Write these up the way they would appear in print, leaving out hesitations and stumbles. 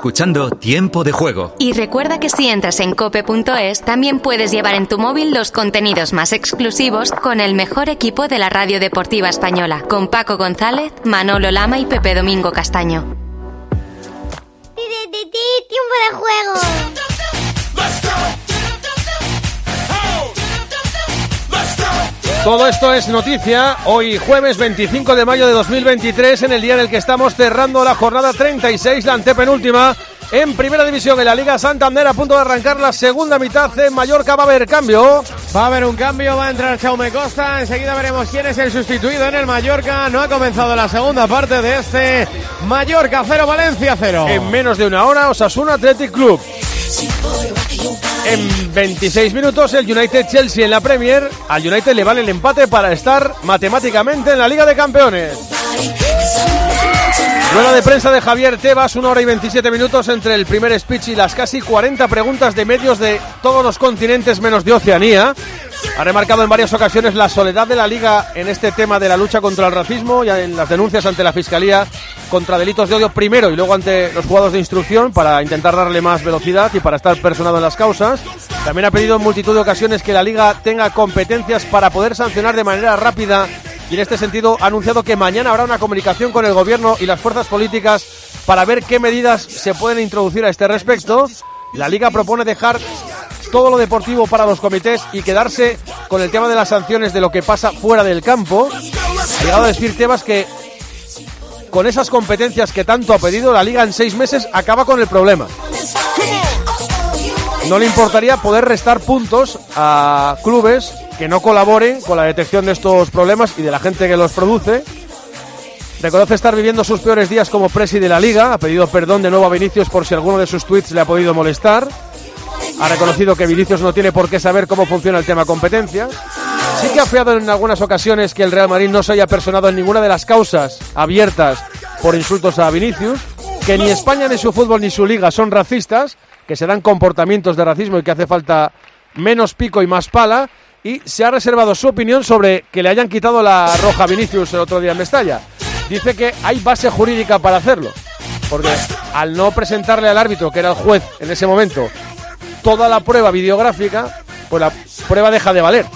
escuchando Tiempo de Juego. Y recuerda que si entras en cope.es, también puedes llevar en tu móvil los contenidos más exclusivos con el mejor equipo de la radio deportiva española, con Paco González, Manolo Lama y Pepe Domingo Castaño. Tiempo de Juego. Todo esto es noticia hoy jueves 25 de mayo de 2023, en el día en el que estamos cerrando la jornada 36, la antepenúltima en Primera División en la Liga Santander, a punto de arrancar la segunda mitad en Mallorca. Va a haber cambio. Va a haber un cambio, va a entrar Jaume Costa, enseguida veremos quién es el sustituido en el Mallorca. No ha comenzado la segunda parte de este Mallorca 0, Valencia 0. En menos de una hora, Osasuna Athletic Club. En 26 minutos el United-Chelsea en la Premier. Al United le vale el empate para estar matemáticamente en la Liga de Campeones. Rueda de prensa de Javier Tebas, 1 hora y 27 minutos entre el primer speech y las casi 40 preguntas de medios de todos los continentes menos de Oceanía. Ha remarcado en varias ocasiones la soledad de la Liga en este tema de la lucha contra el racismo y en las denuncias ante la Fiscalía contra delitos de odio primero y luego ante los juzgados de instrucción para intentar darle más velocidad y para estar personado en las causas. También ha pedido en multitud de ocasiones que la Liga tenga competencias para poder sancionar de manera rápida y en este sentido ha anunciado que mañana habrá una comunicación con el Gobierno y las fuerzas políticas para ver qué medidas se pueden introducir a este respecto. La Liga propone dejar todo lo deportivo para los comités y quedarse con el tema de las sanciones de lo que pasa fuera del campo. Ha llegado a decir Tebas que con esas competencias que tanto ha pedido, la Liga en 6 meses acaba con el problema. No le importaría poder restar puntos a clubes que no colaboren con la detección de estos problemas y de la gente que los produce. Reconoce estar viviendo sus peores días como presi de la Liga. Ha pedido perdón de nuevo a Vinicius por si alguno de sus tweets le ha podido molestar. Ha reconocido que Vinicius no tiene por qué saber cómo funciona el tema competencia. Sí que ha afeado en algunas ocasiones que el Real Madrid no se haya personado en ninguna de las causas abiertas por insultos a Vinicius, que ni España ni su fútbol ni su liga son racistas, que se dan comportamientos de racismo y que hace falta menos pico y más pala, y se ha reservado su opinión sobre que le hayan quitado la roja a Vinicius el otro día en Mestalla. Dice que hay base jurídica para hacerlo, porque al no presentarle al árbitro, que era el juez en ese momento, toda la prueba videográfica, pues la prueba deja de valer.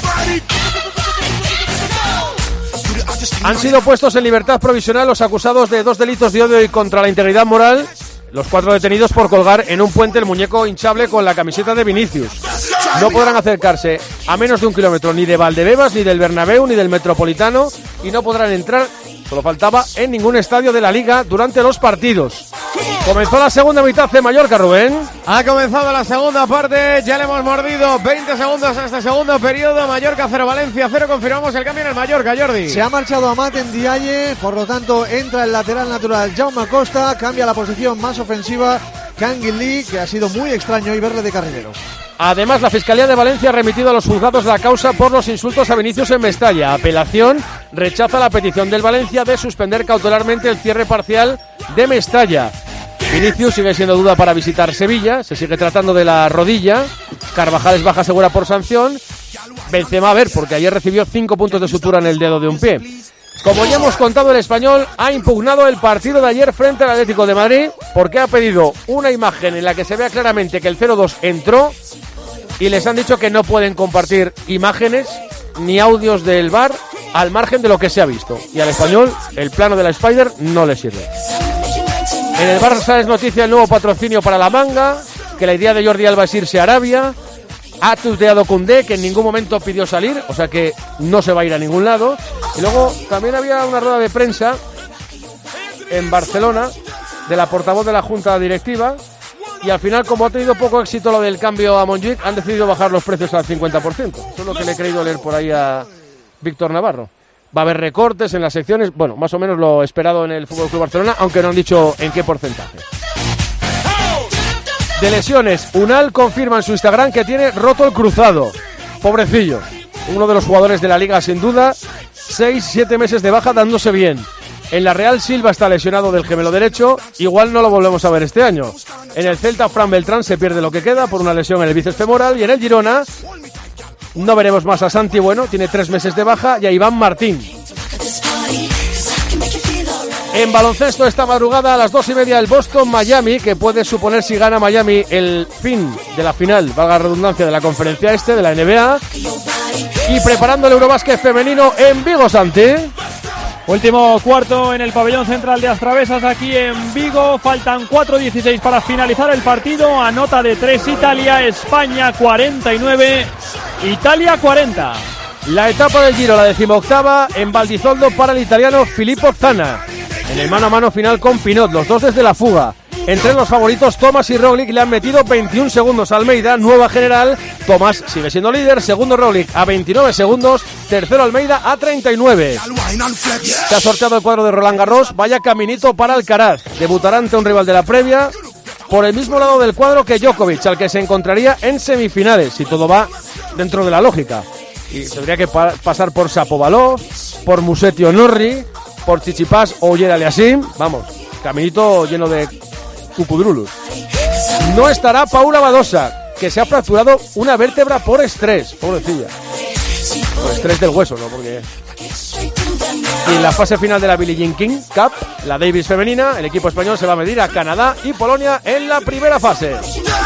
Han sido puestos en libertad provisional los acusados de 2 delitos de odio y contra la integridad moral, los 4 detenidos por colgar en un puente el muñeco hinchable con la camiseta de Vinicius. No podrán acercarse a menos de 1 kilómetro ni de Valdebebas, ni del Bernabéu, ni del Metropolitano, y no podrán entrar, solo faltaba, en ningún estadio de la Liga durante los partidos. Comenzó la segunda mitad de Mallorca, Rubén. Ha comenzado la segunda parte, ya le hemos mordido 20 segundos a este segundo periodo. Mallorca 0, Valencia 0, confirmamos el cambio en el Mallorca, Jordi. Se ha marchado Amat en Ndiaye, por lo tanto entra el lateral natural Jaume Costa, cambia la posición más ofensiva Kangin Lee, que ha sido muy extraño hoy verle de carrilero. Además, la Fiscalía de Valencia ha remitido a los juzgados la causa por los insultos a Vinicius en Mestalla. Apelación rechaza la petición del Valencia de suspender cautelarmente el cierre parcial de Mestalla. Vinicius sigue siendo duda para visitar Sevilla, se sigue tratando de la rodilla. Carvajal es baja segura por sanción. Benzema a ver, porque ayer recibió 5 puntos de sutura en el dedo de un pie. Como ya hemos contado, el Español ha impugnado el partido de ayer frente al Atlético de Madrid porque ha pedido una imagen en la que se vea claramente que el 0-2 entró y les han dicho que no pueden compartir imágenes ni audios del VAR al margen de lo que se ha visto. Y al Español el plano de la Spider no le sirve. En el Barça es noticia el nuevo patrocinio para la manga, que la idea de Jordi Alba es irse a Arabia. Ha tuteado Koundé, que en ningún momento pidió salir, o sea que no se va a ir a ningún lado. Y luego también había una rueda de prensa en Barcelona de la portavoz de la Junta Directiva y al final, como ha tenido poco éxito lo del cambio a Montjuic, han decidido bajar los precios al 50%. Eso es lo que le he creído leer por ahí a Víctor Navarro. Va a haber recortes en las secciones, bueno, más o menos lo esperado en el FC Barcelona, aunque no han dicho en qué porcentaje. De lesiones, Unal confirma en su Instagram que tiene roto el cruzado. Pobrecillo. Uno de los jugadores de la Liga, sin duda. 6-7 meses de baja dándose bien. En la Real, Silva está lesionado del gemelo derecho. Igual no lo volvemos a ver este año. En el Celta, Fran Beltrán se pierde lo que queda por una lesión en el bíceps femoral. Y en el Girona no veremos más a Santi Bueno, tiene 3 meses de baja. Y a Iván Martín. En baloncesto esta madrugada a las 2:30 el Boston-Miami, que puede suponer, si gana Miami, el fin de la final, valga la redundancia, de la conferencia de la NBA. Y preparando el Eurobásquet femenino en Vigo, Santi. Último cuarto en el pabellón central de Astravesas aquí en Vigo. Faltan 4:16 para finalizar el partido. A nota de 3 Italia, España 49, Italia 40. La etapa del Giro, la 18ª, en Valdizoldo para el italiano Filippo Zana. En el mano a mano final con Pinot, los dos desde la fuga. Entre los favoritos, Thomas y Roglic le han metido 21 segundos a Almeida, nueva general. Thomas sigue siendo líder, segundo Roglic a 29 segundos, tercero Almeida a 39. Se ha sorteado el cuadro de Roland Garros, vaya caminito para Alcaraz. Debutará ante un rival de la previa por el mismo lado del cuadro que Djokovic, al que se encontraría en semifinales, si todo va dentro de la lógica. Y tendría que pasar por Shapovalov, por Musetti Norri, por Tsitsipas o Ogier Aliassime. Vamos, caminito lleno de cucudrulus. No estará Paula Badosa, que se ha fracturado una vértebra por estrés, pobrecilla. Por estrés del hueso, ¿no? Porque... Y en la fase final de la Billie Jean King Cup, la Davis femenina, el equipo español se va a medir a Canadá y Polonia en la primera fase.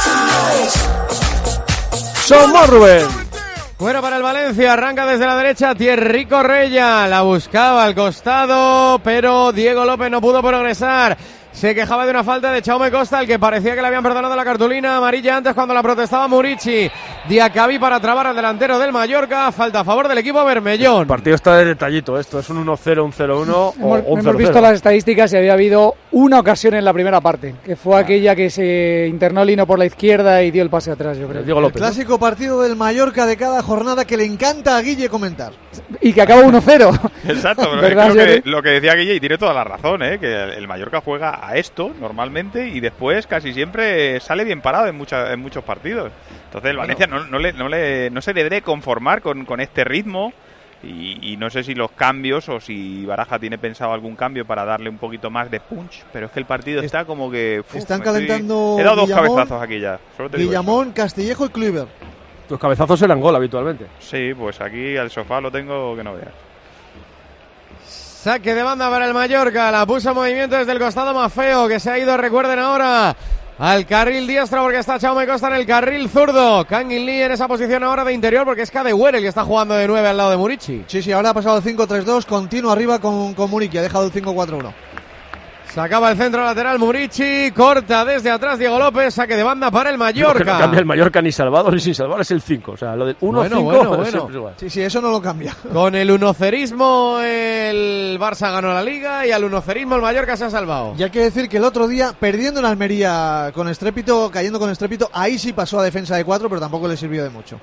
Somos Rubén. Fuera para el Valencia, arranca desde la derecha Thierry Correia, la buscaba al costado, pero Diego López no pudo progresar. Se quejaba de una falta de Jaume Costa, al que parecía que le habían perdonado la cartulina amarilla antes cuando la protestaba Murici. Diacabí para trabar al delantero del Mallorca, falta a favor del equipo bermellón. El partido está de detallito, esto es un 1-0, un 0-1 o un 0-0. Hemos visto las estadísticas y había habido una ocasión en la primera parte, que fue aquella que se internó Lino por la izquierda y dio el pase atrás, yo creo. Diego López, el clásico partido del Mallorca de cada jornada que le encanta a Guille comentar. Y que acaba 1-0. Exacto, pero creo que lo que decía Guille, y tiene toda la razón, que el Mallorca juega a esto normalmente y después casi siempre sale bien parado en muchos partidos. Entonces el Valencia no se debe conformar con este ritmo y no sé si los cambios o si Baraja tiene pensado algún cambio para darle un poquito más de punch, pero es que el partido está como que... Están calentando... He dado Guillamón, 2 cabezazos aquí ya. Guillamón, Castillejo y Kluivert. Los cabezazos eran gol habitualmente. Sí, pues aquí al sofá lo tengo que no veas. Saque de banda para el Mallorca, la puso en movimiento desde el costado Mafeo, que se ha ido, recuerden ahora, al carril diestro porque está Jaume Costa en el carril zurdo. Kangin Lee en esa posición ahora de interior porque es Kadewere el que está jugando de 9 al lado de Murici. Sí, ahora ha pasado el 5-3-2, continuo arriba con Murici, ha dejado el 5-4-1. Sacaba el centro lateral Murici, corta desde atrás Diego López, saque de banda para el Mallorca. No cambia el Mallorca ni salvado ni sin salvar, es el 5. O sea, lo del 1-5 bueno. Sí, eso no lo cambia. Con el unocerismo el Barça ganó la Liga y al unocerismo el Mallorca se ha salvado. Y hay que decir que el otro día, perdiendo en Almería con estrépito, cayendo con estrépito, ahí sí pasó a defensa de 4, pero tampoco le sirvió de mucho.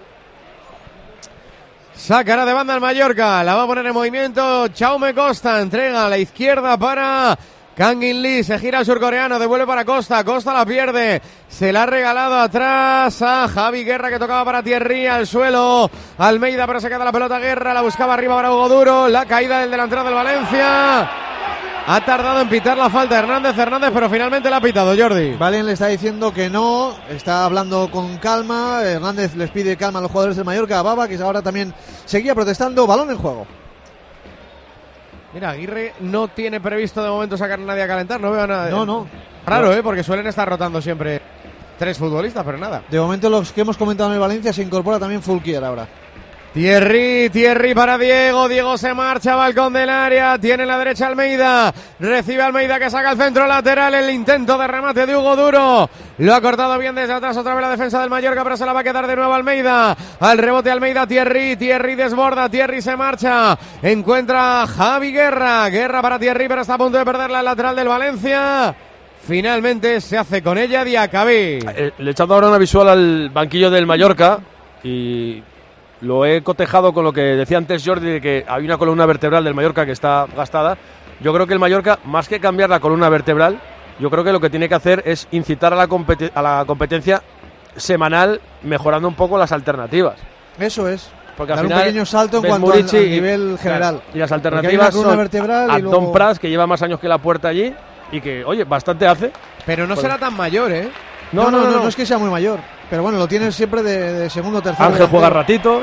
Sacará de banda el Mallorca, la va a poner en movimiento Jaume Costa, entrega a la izquierda para... Kangin Lee, se gira el surcoreano, devuelve para Costa, Costa la pierde, se la ha regalado atrás a Javi Guerra que tocaba para Thierry, al suelo Almeida, pero se queda la pelota Guerra, la buscaba arriba para Hugo Duro, la caída del delantero del Valencia, ha tardado en pitar la falta Hernández, pero finalmente la ha pitado Jordi. Valen le está diciendo que no, está hablando con calma, Hernández les pide calma a los jugadores del Mallorca, a Baba, que ahora también seguía protestando, balón en juego. Mira, Aguirre no tiene previsto de momento sacar a nadie a calentar, no veo nada. No. Raro, porque suelen estar rotando siempre 3 futbolistas, pero nada. De momento los que hemos comentado en el Valencia se incorpora también Fulquier ahora. Thierry para Diego se marcha, balcón del área, tiene en la derecha Almeida, recibe Almeida que saca el centro lateral, el intento de remate de Hugo Duro, lo ha cortado bien desde atrás otra vez la defensa del Mallorca, pero se la va a quedar de nuevo Almeida, al rebote Almeida, Thierry desborda, Thierry se marcha, encuentra a Javi Guerra para Thierry, pero está a punto de perder la lateral del Valencia. Finalmente se hace con ella Diacabí. Le he echado ahora una visual al banquillo del Mallorca y... lo he cotejado con lo que decía antes Jordi, de que hay una columna vertebral del Mallorca que está gastada. Yo creo que el Mallorca, más que cambiar la columna vertebral, yo creo que lo que tiene que hacer es incitar a la competencia semanal, mejorando un poco las alternativas. Eso es. Porque al dar final un pequeño salto en cuanto al nivel general. Y las alternativas son Antón luego... Prats, que lleva más años que la puerta allí y que, oye, bastante hace. Pero no será tan mayor, ¿eh? No es que sea muy mayor. Pero bueno, lo tienes siempre de segundo o tercero. Ángel juega ratito.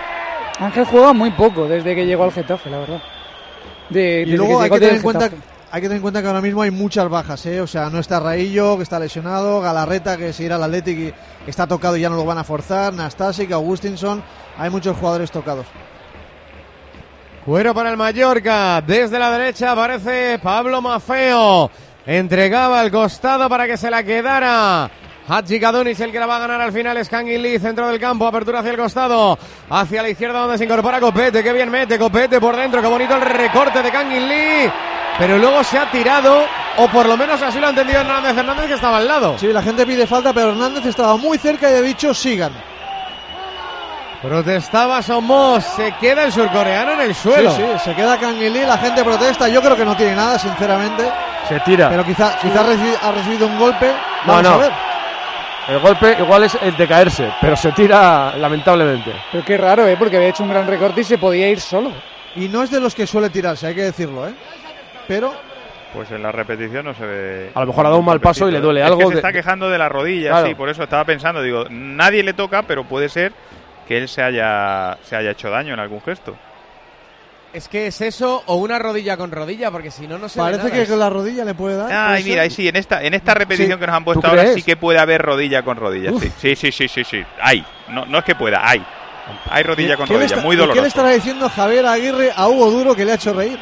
Ángel juega muy poco desde que llegó al Getafe, la verdad. Y luego hay que tener en cuenta hay que tener en cuenta que ahora mismo hay muchas bajas, ¿eh? O sea, no está Raillo, que está lesionado, Galarreta, que se irá al Athletic y está tocado y ya no lo van a forzar, Nastasic, Augustinson, hay muchos jugadores tocados. Cuero para el Mallorca, desde la derecha aparece Pablo Maffeo, entregaba al costado para que se la quedara Hadji Kadunis, el que la va a ganar al final es Kangin Lee, centro del campo, apertura hacia el costado, hacia la izquierda donde se incorpora Copete, que bien mete Copete por dentro, qué bonito el recorte de Kangin Lee, pero luego se ha tirado, o por lo menos así lo ha entendido Hernández, que estaba al lado. Sí, la gente pide falta, pero Hernández estaba muy cerca y ha dicho sigan. Protestaba Somos, se queda el surcoreano en el suelo. Sí, se queda Kangin Lee, la gente protesta, yo creo que no tiene nada, sinceramente. Se tira. Pero quizá ha recibido un golpe, vamos a ver. El golpe igual es el de caerse, pero se tira lamentablemente. Pero qué raro, porque había hecho un gran recorte y se podía ir solo. Y no es de los que suele tirarse, hay que decirlo, Pero... Pues en la repetición no se ve... A lo mejor ha dado un mal paso y le duele algo. Es que se está quejando de la rodilla, claro. Sí, por eso estaba pensando, digo, nadie le toca, pero puede ser que él se haya hecho daño en algún gesto. Es que es eso o una rodilla con rodilla, porque si no, no se parece ve nada. Que con la rodilla le puede dar. Ay, mira, sí, en esta repetición que nos han puesto ahora sí que puede haber rodilla con rodilla. Sí. Hay. No es que pueda, hay. Hay rodilla con rodilla, muy doloroso. ¿Qué le estará diciendo Javier Aguirre a Hugo Duro que le ha hecho reír?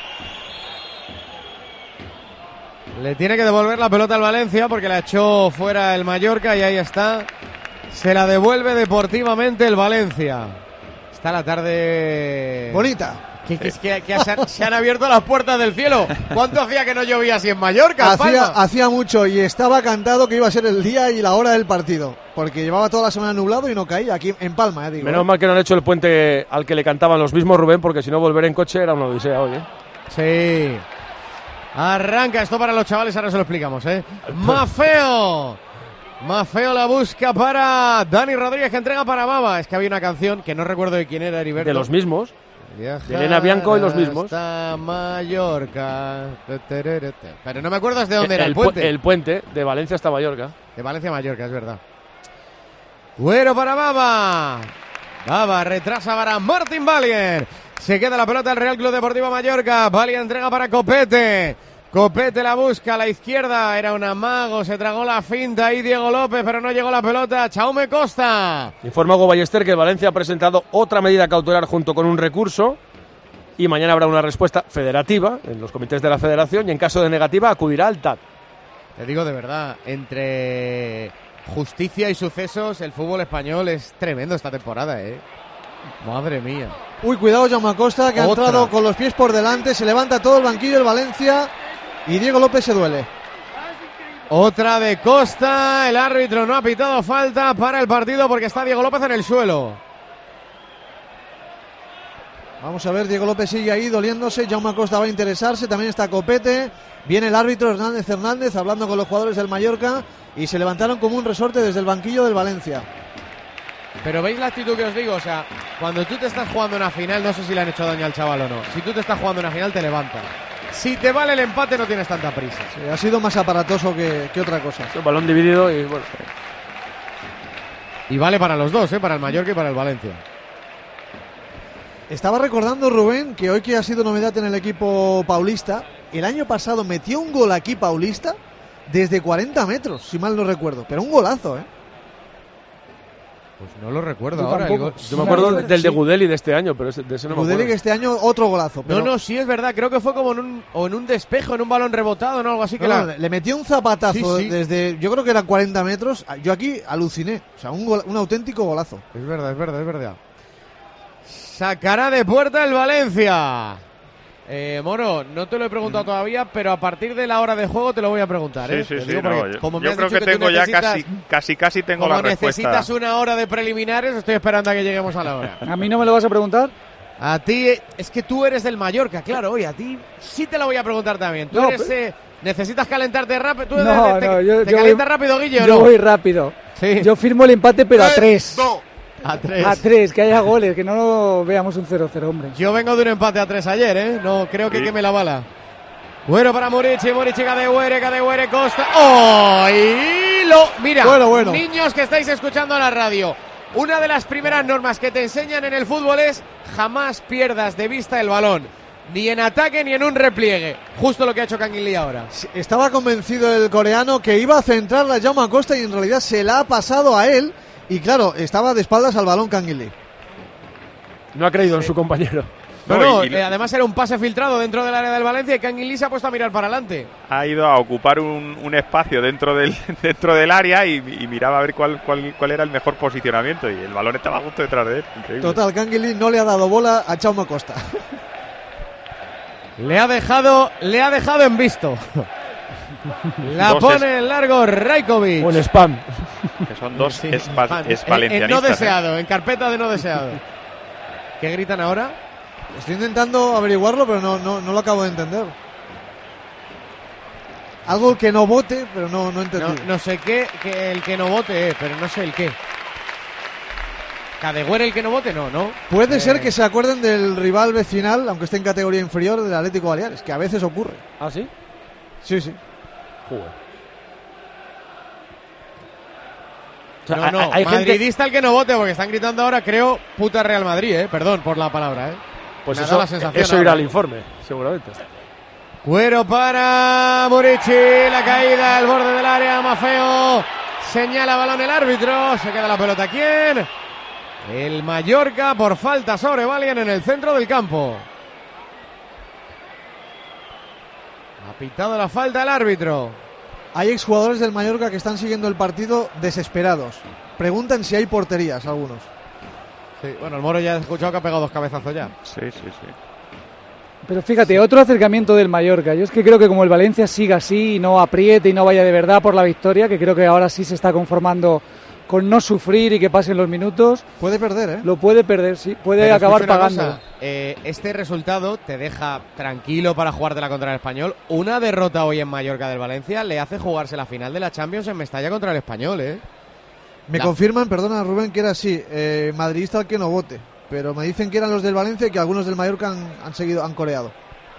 Le tiene que devolver la pelota al Valencia porque la echó fuera el Mallorca y ahí está. Se la devuelve deportivamente el Valencia. Está la tarde... bonita. Que se han abierto las puertas del cielo. ¿Cuánto hacía que no llovía así en Mallorca? Hacía mucho y estaba cantado que iba a ser el día y la hora del partido. Porque llevaba toda la semana nublado y no caía aquí en Palma, digo. Menos mal que no han hecho el puente al que le cantaban los mismos Rubén, porque si no volver en coche era una odisea hoy, Sí. Arranca esto para los chavales, ahora se lo explicamos, Maffeo la busca para Dani Rodríguez, que entrega para Baba. Es que había una canción que no recuerdo de quién era, Heriberto. De los mismos. De Elena Bianco y los mismos. Hasta Mallorca. Pero no me acuerdo de dónde era el puente. El puente de Valencia hasta Mallorca. De Valencia a Mallorca, es verdad. Bueno para Baba. Baba retrasa para Martin Valier. Se queda la pelota al Real Club Deportivo Mallorca. Valier entrega para Copete. Copete la busca a la izquierda, era un amago, se tragó la finta ahí Diego López, pero no llegó la pelota. Jaume Costa. Informa Hugo Ballester que Valencia ha presentado otra medida cautelar junto con un recurso y mañana habrá una respuesta federativa en los comités de la federación y en caso de negativa acudirá al TAT. Te digo de verdad, entre justicia y sucesos el fútbol español es tremendo esta temporada, Madre mía. Uy, cuidado Jaume Costa, que ha entrado con los pies por delante, se levanta todo el banquillo del Valencia y Diego López se duele. Otra de Costa, el árbitro no ha pitado falta para el partido porque está Diego López en el suelo. Vamos a ver, Diego López sigue ahí doliéndose, Jaume Costa va a interesarse, también está Copete, viene el árbitro Hernández hablando con los jugadores del Mallorca y se levantaron como un resorte desde el banquillo del Valencia. Pero veis la actitud que os digo, o sea, cuando tú te estás jugando una final, no sé si le han hecho daño al chaval o no, si tú te estás jugando una final te levantas. Si te vale el empate no tienes tanta prisa. Sí, ha sido más aparatoso que otra cosa. Un balón dividido y bueno. Y vale para los dos, para el Mallorca y para el Valencia. Estaba recordando Rubén que hoy que ha sido novedad en el equipo paulista, el año pasado metió un gol aquí Paulista desde 40 metros, si mal no recuerdo, pero un golazo, Pues no lo recuerdo yo ahora. Yo me acuerdo del de Gudeli de este año, pero de ese no me acuerdo. Gudeli que este año otro golazo. Pero... No, sí es verdad. Creo que fue como en un despejo, en un balón rebotado, ¿no? Algo así que le metió un zapatazo desde, yo creo que eran 40 metros. Yo aquí aluciné. O sea, un auténtico golazo. Es verdad. Sacará de puerta el Valencia. Moro, no te lo he preguntado todavía, pero a partir de la hora de juego te lo voy a preguntar. Sí. Yo creo que tengo ya casi tengo la respuesta. Como necesitas una hora de preliminares, estoy esperando a que lleguemos a la hora. ¿A mí no me lo vas a preguntar? A ti, es que tú eres del Mallorca, claro, oye, a ti sí te lo voy a preguntar también. Tú eres, necesitas calentarte rápido. ¿Te calientas rápido, Guille, o no? Yo voy rápido. Sí. Yo firmo el empate, pero a 3. A 3. A 3, que haya goles, que no veamos un 0-0, hombre. Yo vengo de un empate a 3 ayer, No creo que queme la bala. Bueno para Murici, Cadewere, Costa. ¡Oh! Mira, bueno. Niños que estáis escuchando la radio. Una de las primeras normas que te enseñan en el fútbol es jamás pierdas de vista el balón. ni en ataque ni en un repliegue. Justo lo que ha hecho Kang In Lee ahora. Estaba convencido el coreano que iba a centrarla a Jaume Acosta y en realidad se la ha pasado a él. Y claro, estaba de espaldas al balón Kang In Lee. No ha creído en su compañero. Además era un pase filtrado dentro del área del Valencia y Kang In Lee se ha puesto a mirar para adelante. Ha ido a ocupar un espacio dentro del área y miraba a ver cuál era el mejor posicionamiento, y el balón estaba justo detrás de él. Increíble. Total, Kang In Lee no le ha dado bola a Jaume Acosta. Le ha dejado en visto. La pone en largo Rajkovic. Un spam. Que son dos valencianistas. En no deseado, en carpeta de no deseado. ¿Qué gritan ahora? Estoy intentando averiguarlo, pero no lo acabo de entender. Algo que no vote, pero no entendí. No sé qué, que el que no vote, pero no sé el qué. ¿Cadegüera el que no vote? No. Puede ser que se acuerden del rival vecinal, aunque esté en categoría inferior, del Atlético Baleares, que a veces ocurre. ¿Ah, sí? Sí. Joder. Hay madridista el que no vote, porque están gritando ahora, creo, puta Real Madrid, perdón por la palabra, Pues eso irá al informe, seguramente. Cuero para Murici, la caída al borde del área, Maffeo señala balón el árbitro, se queda la pelota. ¿Quién? El Mallorca por falta sobre Valian en el centro del campo. Ha pitado la falta el árbitro. Hay exjugadores del Mallorca que están siguiendo el partido desesperados. Preguntan si hay porterías algunos. Sí, bueno, el Moro ya he escuchado que ha pegado 2 cabezazos ya. Sí. Pero fíjate, otro acercamiento del Mallorca. Yo es que creo que como el Valencia siga así y no apriete y no vaya de verdad por la victoria, que creo que ahora sí se está conformando con no sufrir y que pasen los minutos. Puede perder, Lo puede perder, sí. Puede acabar pagando. Este resultado te deja tranquilo para jugártela contra el Español. Una derrota hoy en Mallorca del Valencia le hace jugarse la final de la Champions en Mestalla contra el Español, Me confirman, perdona Rubén, que era así, madridista el que no vote. Pero me dicen que eran los del Valencia y que algunos del Mallorca han coreado.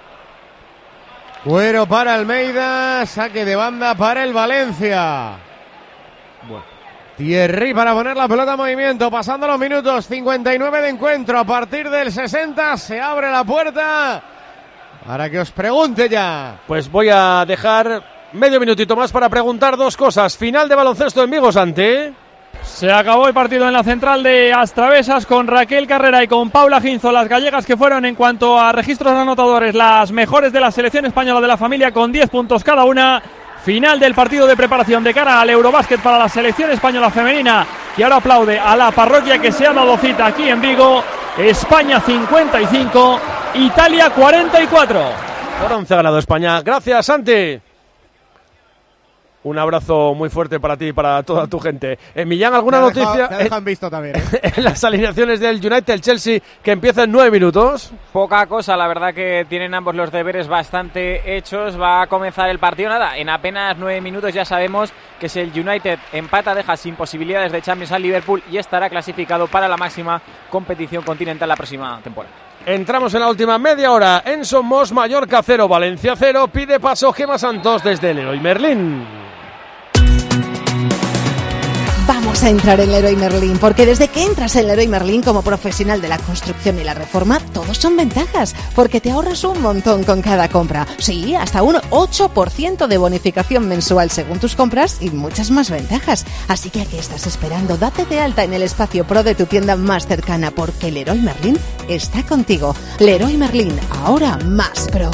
Cuero para Almeida, saque de banda para el Valencia. Bueno. Thierry para poner la pelota en movimiento, pasando los minutos 59 de encuentro. A partir del 60 se abre la puerta para que os pregunte ya. Pues voy a dejar medio minutito más para preguntar 2 cosas. Final de baloncesto en Vigo, Santi. Se acabó el partido en la central de Astravesas con Raquel Carrera y con Paula Ginzo, las gallegas que fueron en cuanto a registros anotadores las mejores de la selección española de la familia con 10 puntos cada una. Final del partido de preparación de cara al Eurobásquet para la selección española femenina, que ahora aplaude a la parroquia que se ha dado cita aquí en Vigo. España 55, Italia 44. Por 11 ha ganado España. Gracias, Santi. Un abrazo muy fuerte para ti y para toda tu gente. Millán, ¿alguna noticia? Te dejan visto también, En las alineaciones del United, el Chelsea, que empieza en 9 minutos. Poca cosa, la verdad que tienen ambos los deberes bastante hechos. Va a comenzar el partido, en apenas 9 minutos ya sabemos que si el United empata deja sin posibilidades de Champions al Liverpool y estará clasificado para la máxima competición continental la próxima temporada. Entramos en la última media hora. En Somos, Mallorca 0, Valencia 0. Pide paso Gemma Santos desde Leroy Merlin. Vamos a entrar en Leroy Merlin, porque desde que entras en Leroy Merlin como profesional de la construcción y la reforma, todos son ventajas, porque te ahorras un montón con cada compra. Sí, hasta un 8% de bonificación mensual según tus compras y muchas más ventajas. Así que ¿a qué estás esperando? Date de alta en el espacio Pro de tu tienda más cercana, porque Leroy Merlin está contigo. Leroy Merlin, ahora más Pro.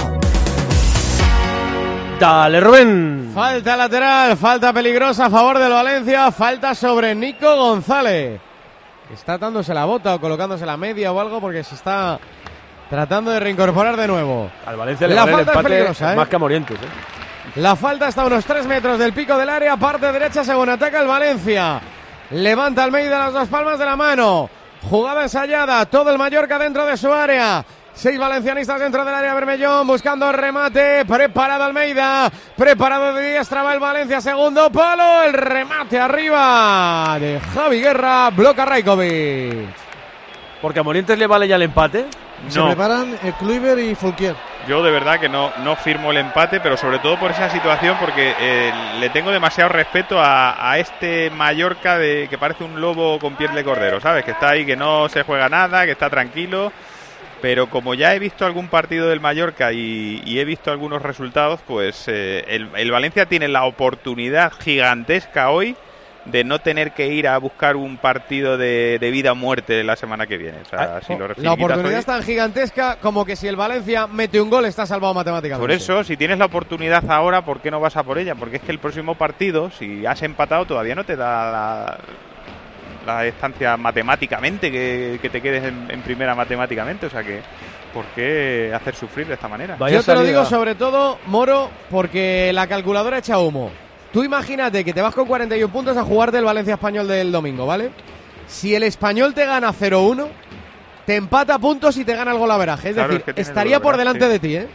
Dale, Rubén. Falta lateral, falta peligrosa a favor del Valencia, falta sobre Nico González. Está dándose la bota o colocándose la media o algo porque se está tratando de reincorporar de nuevo. Al Valencia le vale el empate más que a Morientes. La falta está a unos 3 metros del pico del área, parte derecha según ataca el Valencia. Levanta Almeida las 2 palmas de la mano. Jugada ensayada, todo el Mallorca dentro de su área. 6 valencianistas dentro del área. Bermellón buscando remate, preparado Almeida, preparado de diestra, va el Valencia, segundo palo, el remate arriba de Javi Guerra, bloca Rajkovic. ¿Porque a Morientes le vale ya el empate? Se preparan Kluivert y Fulquier. Yo de verdad que no firmo el empate, pero sobre todo por esa situación, porque le tengo demasiado respeto a este Mallorca que parece un lobo con piel de cordero, ¿sabes? Que está ahí, que no se juega nada, que está tranquilo. pero como ya he visto algún partido del Mallorca y he visto algunos resultados, pues el Valencia tiene la oportunidad gigantesca hoy de no tener que ir a buscar un partido de vida o muerte la semana que viene. O sea, la oportunidad es tan gigantesca como que si el Valencia mete un gol está salvado matemáticamente. Por eso, si tienes la oportunidad ahora, ¿por qué no vas a por ella? Porque es que el próximo partido, si has empatado, todavía no te da la estancia matemáticamente, que te quedes en primera matemáticamente. O sea que, ¿por qué hacer sufrir de esta manera? Yo te lo digo sobre todo, Moro, porque la calculadora echa humo. Tú imagínate que te vas con 41 puntos a jugar del Valencia Español del domingo, ¿vale? Si el Español te gana 0-1, te empata puntos y te gana el golaveraje. Es decir, estaría por delante de ti, ¿eh?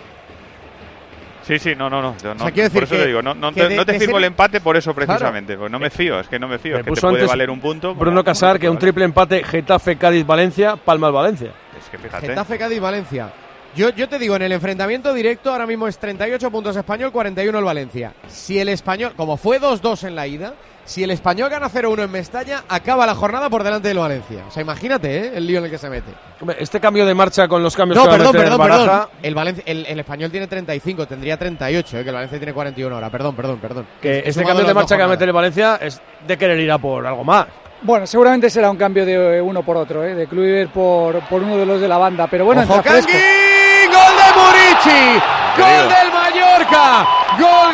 Sí, no. O sea, quiero decir por eso te digo, no te firmo el empate por eso precisamente. Claro. Pues no me fío, es que no me fío. Es que te puede valer un punto. Bruno Casar, que un triple empate Getafe, Cádiz, Valencia, palma el Valencia. Es que fíjate. Getafe, Cádiz, Valencia. Yo te digo, en el enfrentamiento directo ahora mismo es 38 puntos Español, 41 el Valencia. Si el Español, como fue 2-2 en la ida, si el Español gana 0-1 en Mestalla, acaba la jornada por delante del Valencia. O sea, imagínate, el lío en el que se mete. Este cambio de marcha con los cambios que va a meter el Baraja. El Español tiene 35, tendría 38, que el Valencia tiene 41 ahora. Perdón. Que este cambio de marcha que va a meter el Valencia es de querer ir a por algo más. Bueno, seguramente será un cambio de uno por otro, de Kluivert por uno de los de la banda. Pero bueno, entra fresco. ¡Gol de Murici! ¡Gol del Mallorca! ¡Gol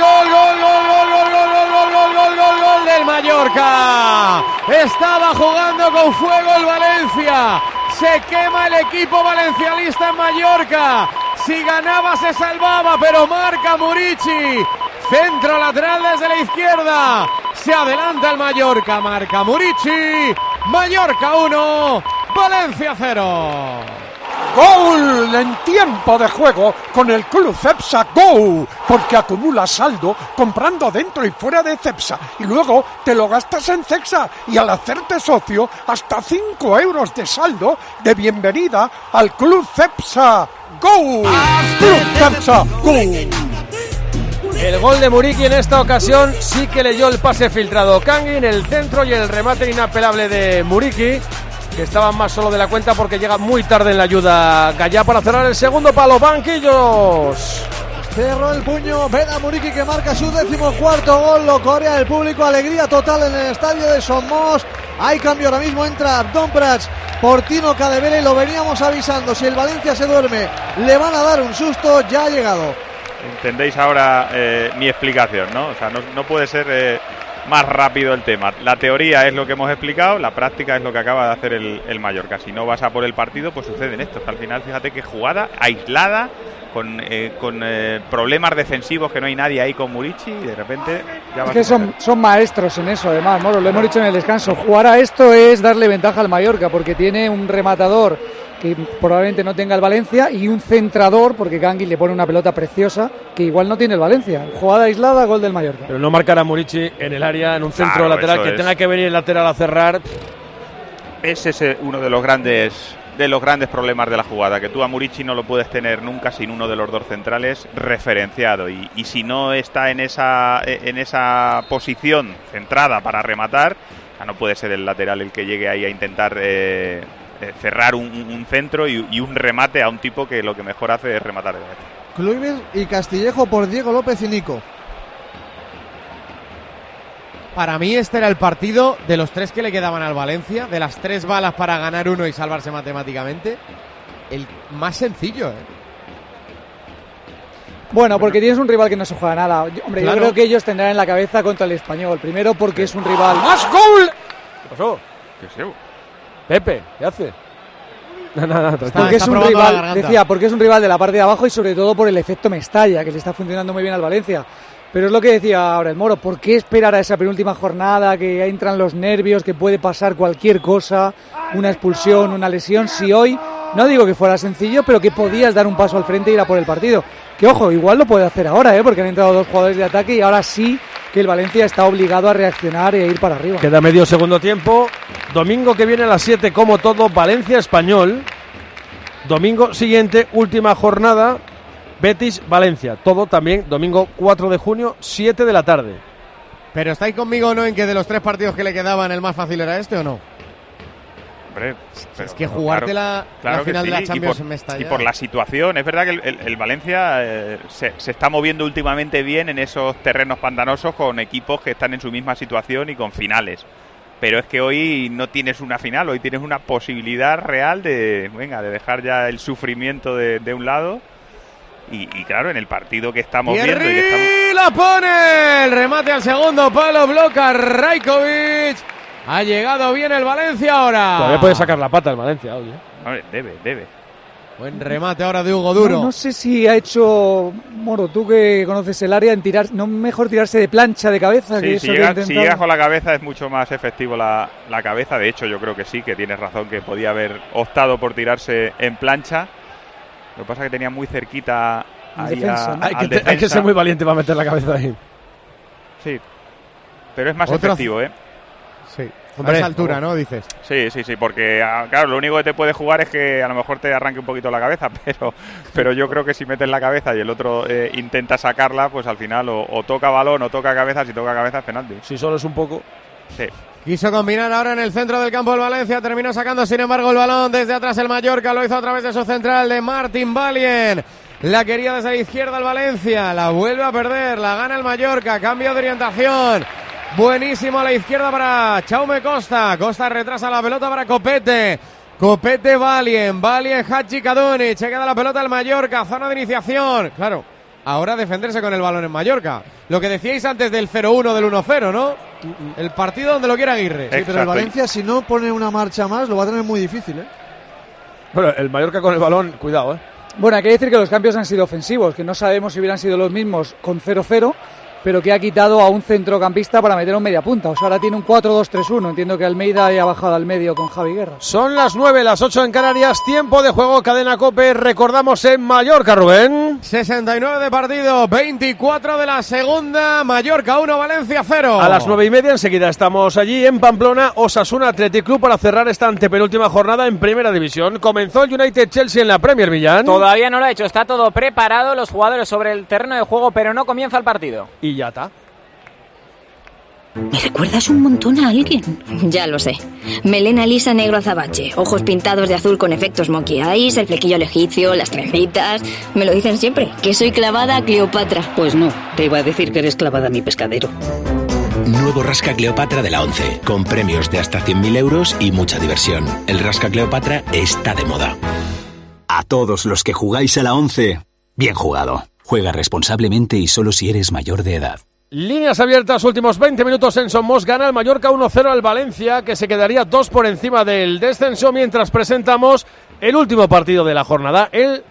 del Mallorca! Estaba jugando con fuego el Valencia. Se quema el equipo valencialista en Mallorca. Si ganaba se salvaba, pero marca Murici. Centro lateral desde la izquierda. Se adelanta el Mallorca. Marca Murici. Mallorca 1, Valencia 0. Gol en tiempo de juego con el Club Cepsa Go, porque acumula saldo comprando dentro y fuera de Cepsa y luego te lo gastas en Cepsa y al hacerte socio hasta 5 euros de saldo de bienvenida al Club Cepsa Go. Club Cepsa Go. El gol de Muriqui en esta ocasión sí que leyó el pase filtrado. Kangui en el centro y el remate inapelable de Muriqui, que estaba más solo de la cuenta porque llega muy tarde en la ayuda Gallá para cerrar el segundo palo. Banquillos. Cerró el puño, ven a Muriqui que marca su 14º gol, lo corea el público, alegría total en el estadio de Somos. Hay cambio ahora mismo, entra Abdón Prats por Tino Cadevere, lo veníamos avisando, si el Valencia se duerme le van a dar un susto, ya ha llegado. Entendéis ahora mi explicación, ¿no? O sea, no puede ser más rápido el tema. La teoría es lo que hemos explicado, la práctica es lo que acaba de hacer el Mallorca. Si no vas a por el partido, pues suceden esto. Al final, fíjate que jugada aislada, con problemas defensivos, que no hay nadie ahí con Murici, y de repente ya es que son maestros en eso, además, Moro, lo hemos dicho en el descanso. Jugar a esto es darle ventaja al Mallorca, porque tiene un rematador que probablemente no tenga el Valencia y un centrador, porque Kangui le pone una pelota preciosa que igual no tiene el Valencia. Jugada aislada, gol del Mallorca. Pero no marcar a Murici en el área, en un centro lateral, que tenga que venir el lateral a cerrar. Ese es uno de los grandes problemas de la jugada, que tú a Murici no lo puedes tener nunca sin uno de los dos centrales referenciado, y si no está en esa posición centrada para rematar, no puede ser el lateral el que llegue ahí a intentar cerrar un centro y un remate a un tipo que lo que mejor hace es rematar. Kluivert y Castillejo por Diego López y Nico. Para mí este era el partido de los 3 que le quedaban al Valencia, de las 3 balas para ganar uno y salvarse matemáticamente, el más sencillo, Bueno, porque tienes un rival que no se juega nada. Hombre, claro. Yo creo que ellos tendrán en la cabeza contra el Español. Primero porque es un rival... ¡Más gol! ¿Qué pasó? ¿Qué sé? Pepe, ¿qué hace? Nada, porque es un rival, decía, porque es un rival de la parte de abajo y sobre todo por el efecto Mestalla, que le está funcionando muy bien al Valencia. Pero es lo que decía ahora el Moro, ¿por qué esperar a esa penúltima jornada, que entran los nervios, que puede pasar cualquier cosa, una expulsión, una lesión? Si hoy, no digo que fuera sencillo, pero que podías dar un paso al frente e ir a por el partido. Que ojo, igual lo puede hacer ahora, porque han entrado 2 jugadores de ataque y ahora sí que el Valencia está obligado a reaccionar e ir para arriba. Queda medio segundo tiempo. Domingo que viene a las 7, como todo, Valencia Español. Domingo siguiente, última jornada, Betis-Valencia. Todo también domingo 4 de junio, 7 de la tarde. Pero ¿estáis conmigo o no en que de los 3 partidos que le quedaban el más fácil era este o no? Hombre, es que jugarte la final de la Champions en Mestalla. Y por la situación, es verdad que el Valencia se está moviendo últimamente bien en esos terrenos pantanosos con equipos que están en su misma situación y con finales. Pero es que hoy no tienes una final, hoy tienes una posibilidad real de dejar ya el sufrimiento de un lado. Y claro, en el partido que estamos viendo... la pone, el remate al segundo palo, bloca Rajkovic. Ha llegado bien el Valencia ahora. Todavía puede sacar la pata el Valencia hoy, Debe. Buen remate ahora de Hugo Duro. No sé si ha hecho, Moro, tú que conoces el área, en tirar, no mejor tirarse de plancha, de cabeza. Sí, que si llegas con la cabeza es mucho más efectivo la cabeza. De hecho, yo creo que sí, que tienes razón, que podía haber optado por tirarse en plancha. Lo que pasa es que tenía muy cerquita ahí defensa, ¿no? Hay que ser muy valiente para meter la cabeza ahí. Sí, pero es más efectivo, Sí, a esa altura, ¿no? Dices. Sí, porque claro, lo único que te puede jugar es que a lo mejor te arranque un poquito la cabeza, pero yo creo que si metes la cabeza y el otro intenta sacarla, pues al final o toca balón o toca cabeza. Si toca cabeza es penalti. Si solo es un poco. Sí. Quiso combinar ahora en el centro del campo del Valencia, terminó sacando sin embargo el balón desde atrás el Mallorca, lo hizo a través de su central de Martin Valien. La quería desde la izquierda el Valencia, la vuelve a perder, la gana el Mallorca, cambio de orientación. Buenísimo a la izquierda para Jaume Costa. Costa retrasa la pelota para Copete. Copete Valien Hadji Kadunic. Se queda la pelota al Mallorca. Zona de iniciación. Claro, ahora defenderse con el balón en Mallorca. Lo que decíais antes del 0-1, del 1-0, ¿no? El partido donde lo quiera Aguirre. Sí, pero el Valencia, si no pone una marcha más, lo va a tener muy difícil, ¿eh? Bueno, el Mallorca con el balón, cuidado, ¿eh? Bueno, hay que decir que los cambios han sido ofensivos, que no sabemos si hubieran sido los mismos con 0-0, pero que ha quitado a un centrocampista para meter un media punta. O sea, ahora tiene un 4-2-3-1. Entiendo que Almeida haya bajado al medio con Javi Guerra. Son las 9, las 8 en Canarias. Tiempo de juego, cadena COPE. Recordamos en Mallorca, Rubén. 69 de partido, 24 de la segunda. Mallorca 1, Valencia 0. A las 9:30 enseguida estamos allí en Pamplona, Osasuna Athletic Club, para cerrar esta antepenúltima jornada en Primera División. Comenzó el United Chelsea en la Premier, Millán. Todavía no lo ha hecho, está todo preparado, los jugadores sobre el terreno de juego, pero no comienza el partido. Y ya está. ¿Me recuerdas un montón a alguien? Ya lo sé. Melena lisa negro azabache, ojos pintados de azul con efectos monkey eyes, el flequillo al egipcio, las trencitas. Me lo dicen siempre, que soy clavada a Cleopatra. Pues no, te iba a decir que eres clavada a mi pescadero. Nuevo Rasca Cleopatra de la 11, con premios de hasta 100.000 euros y mucha diversión. El Rasca Cleopatra está de moda. A todos los que jugáis a la 11, bien jugado. Juega responsablemente y solo si eres mayor de edad. Líneas abiertas, últimos 20 minutos en Somos. Gana el Mallorca 1-0 al Valencia, que se quedaría 2 por encima del descenso, mientras presentamos el último partido de la jornada, el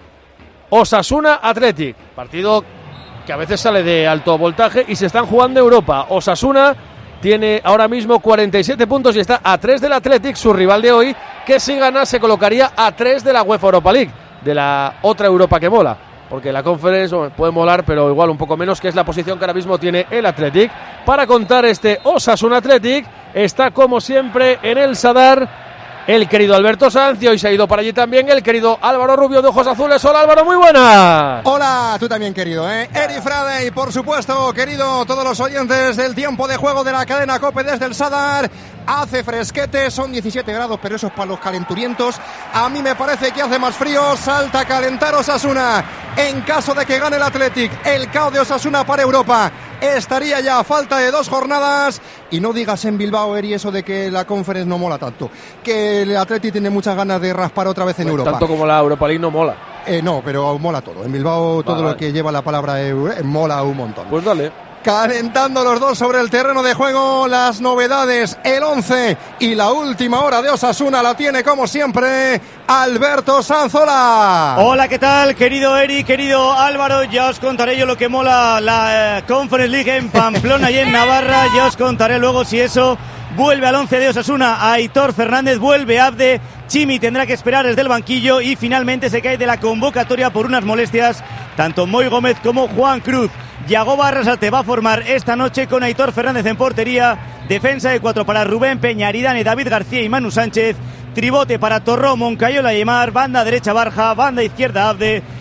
Osasuna Athletic. Partido que a veces sale de alto voltaje y se están jugando Europa. Osasuna tiene ahora mismo 47 puntos y está a 3 del Athletic, su rival de hoy, que si gana se colocaría a 3 de la UEFA Europa League, de la otra Europa que mola. Porque la Conference puede molar, pero igual un poco menos, que es la posición que ahora mismo tiene el Athletic. Para contar este Osasuna Athletic, está como siempre en el Sadar el querido Alberto Sanz, y hoy se ha ido para allí también el querido Álvaro Rubio de ojos azules. Hola Álvaro, muy buena. Hola, tú también querido, Eri Frade, y por supuesto, querido, todos los oyentes del tiempo de juego de la cadena COPE desde el Sadar. Hace fresquete, son 17 grados, pero eso es para los calenturientos. A mí me parece que hace más frío. Salta a calentar Osasuna. En caso de que gane el Athletic, el caos de Osasuna para Europa estaría ya a falta de 2 jornadas. Y no digas en Bilbao, Eri, eso de que la Conference no mola tanto, que el Athletic tiene muchas ganas de raspar otra vez en Europa. Tanto como la Europa League no mola. No, pero mola todo. En Bilbao todo lo que lleva la palabra mola un montón. Pues dale. Calentando los dos sobre el terreno de juego, las novedades, el 11 y la última hora de Osasuna la tiene como siempre Alberto Sanzola. Hola, ¿qué tal, querido Eri, querido Álvaro? Ya os contaré yo lo que mola la Conference League en Pamplona y en Navarra. Ya os contaré luego si eso. Vuelve al 11 de Osasuna Aitor Fernández, vuelve Abde, Chimi tendrá que esperar desde el banquillo y finalmente se cae de la convocatoria por unas molestias tanto Moy Gómez como Juan Cruz. Yagoba Arrasate va a formar esta noche con Aitor Fernández en portería, defensa de 4 para Rubén Peña, Aridane, David García y Manu Sánchez, tribote para Torró, Moncayola y Aimar, banda derecha Barja, banda izquierda Abde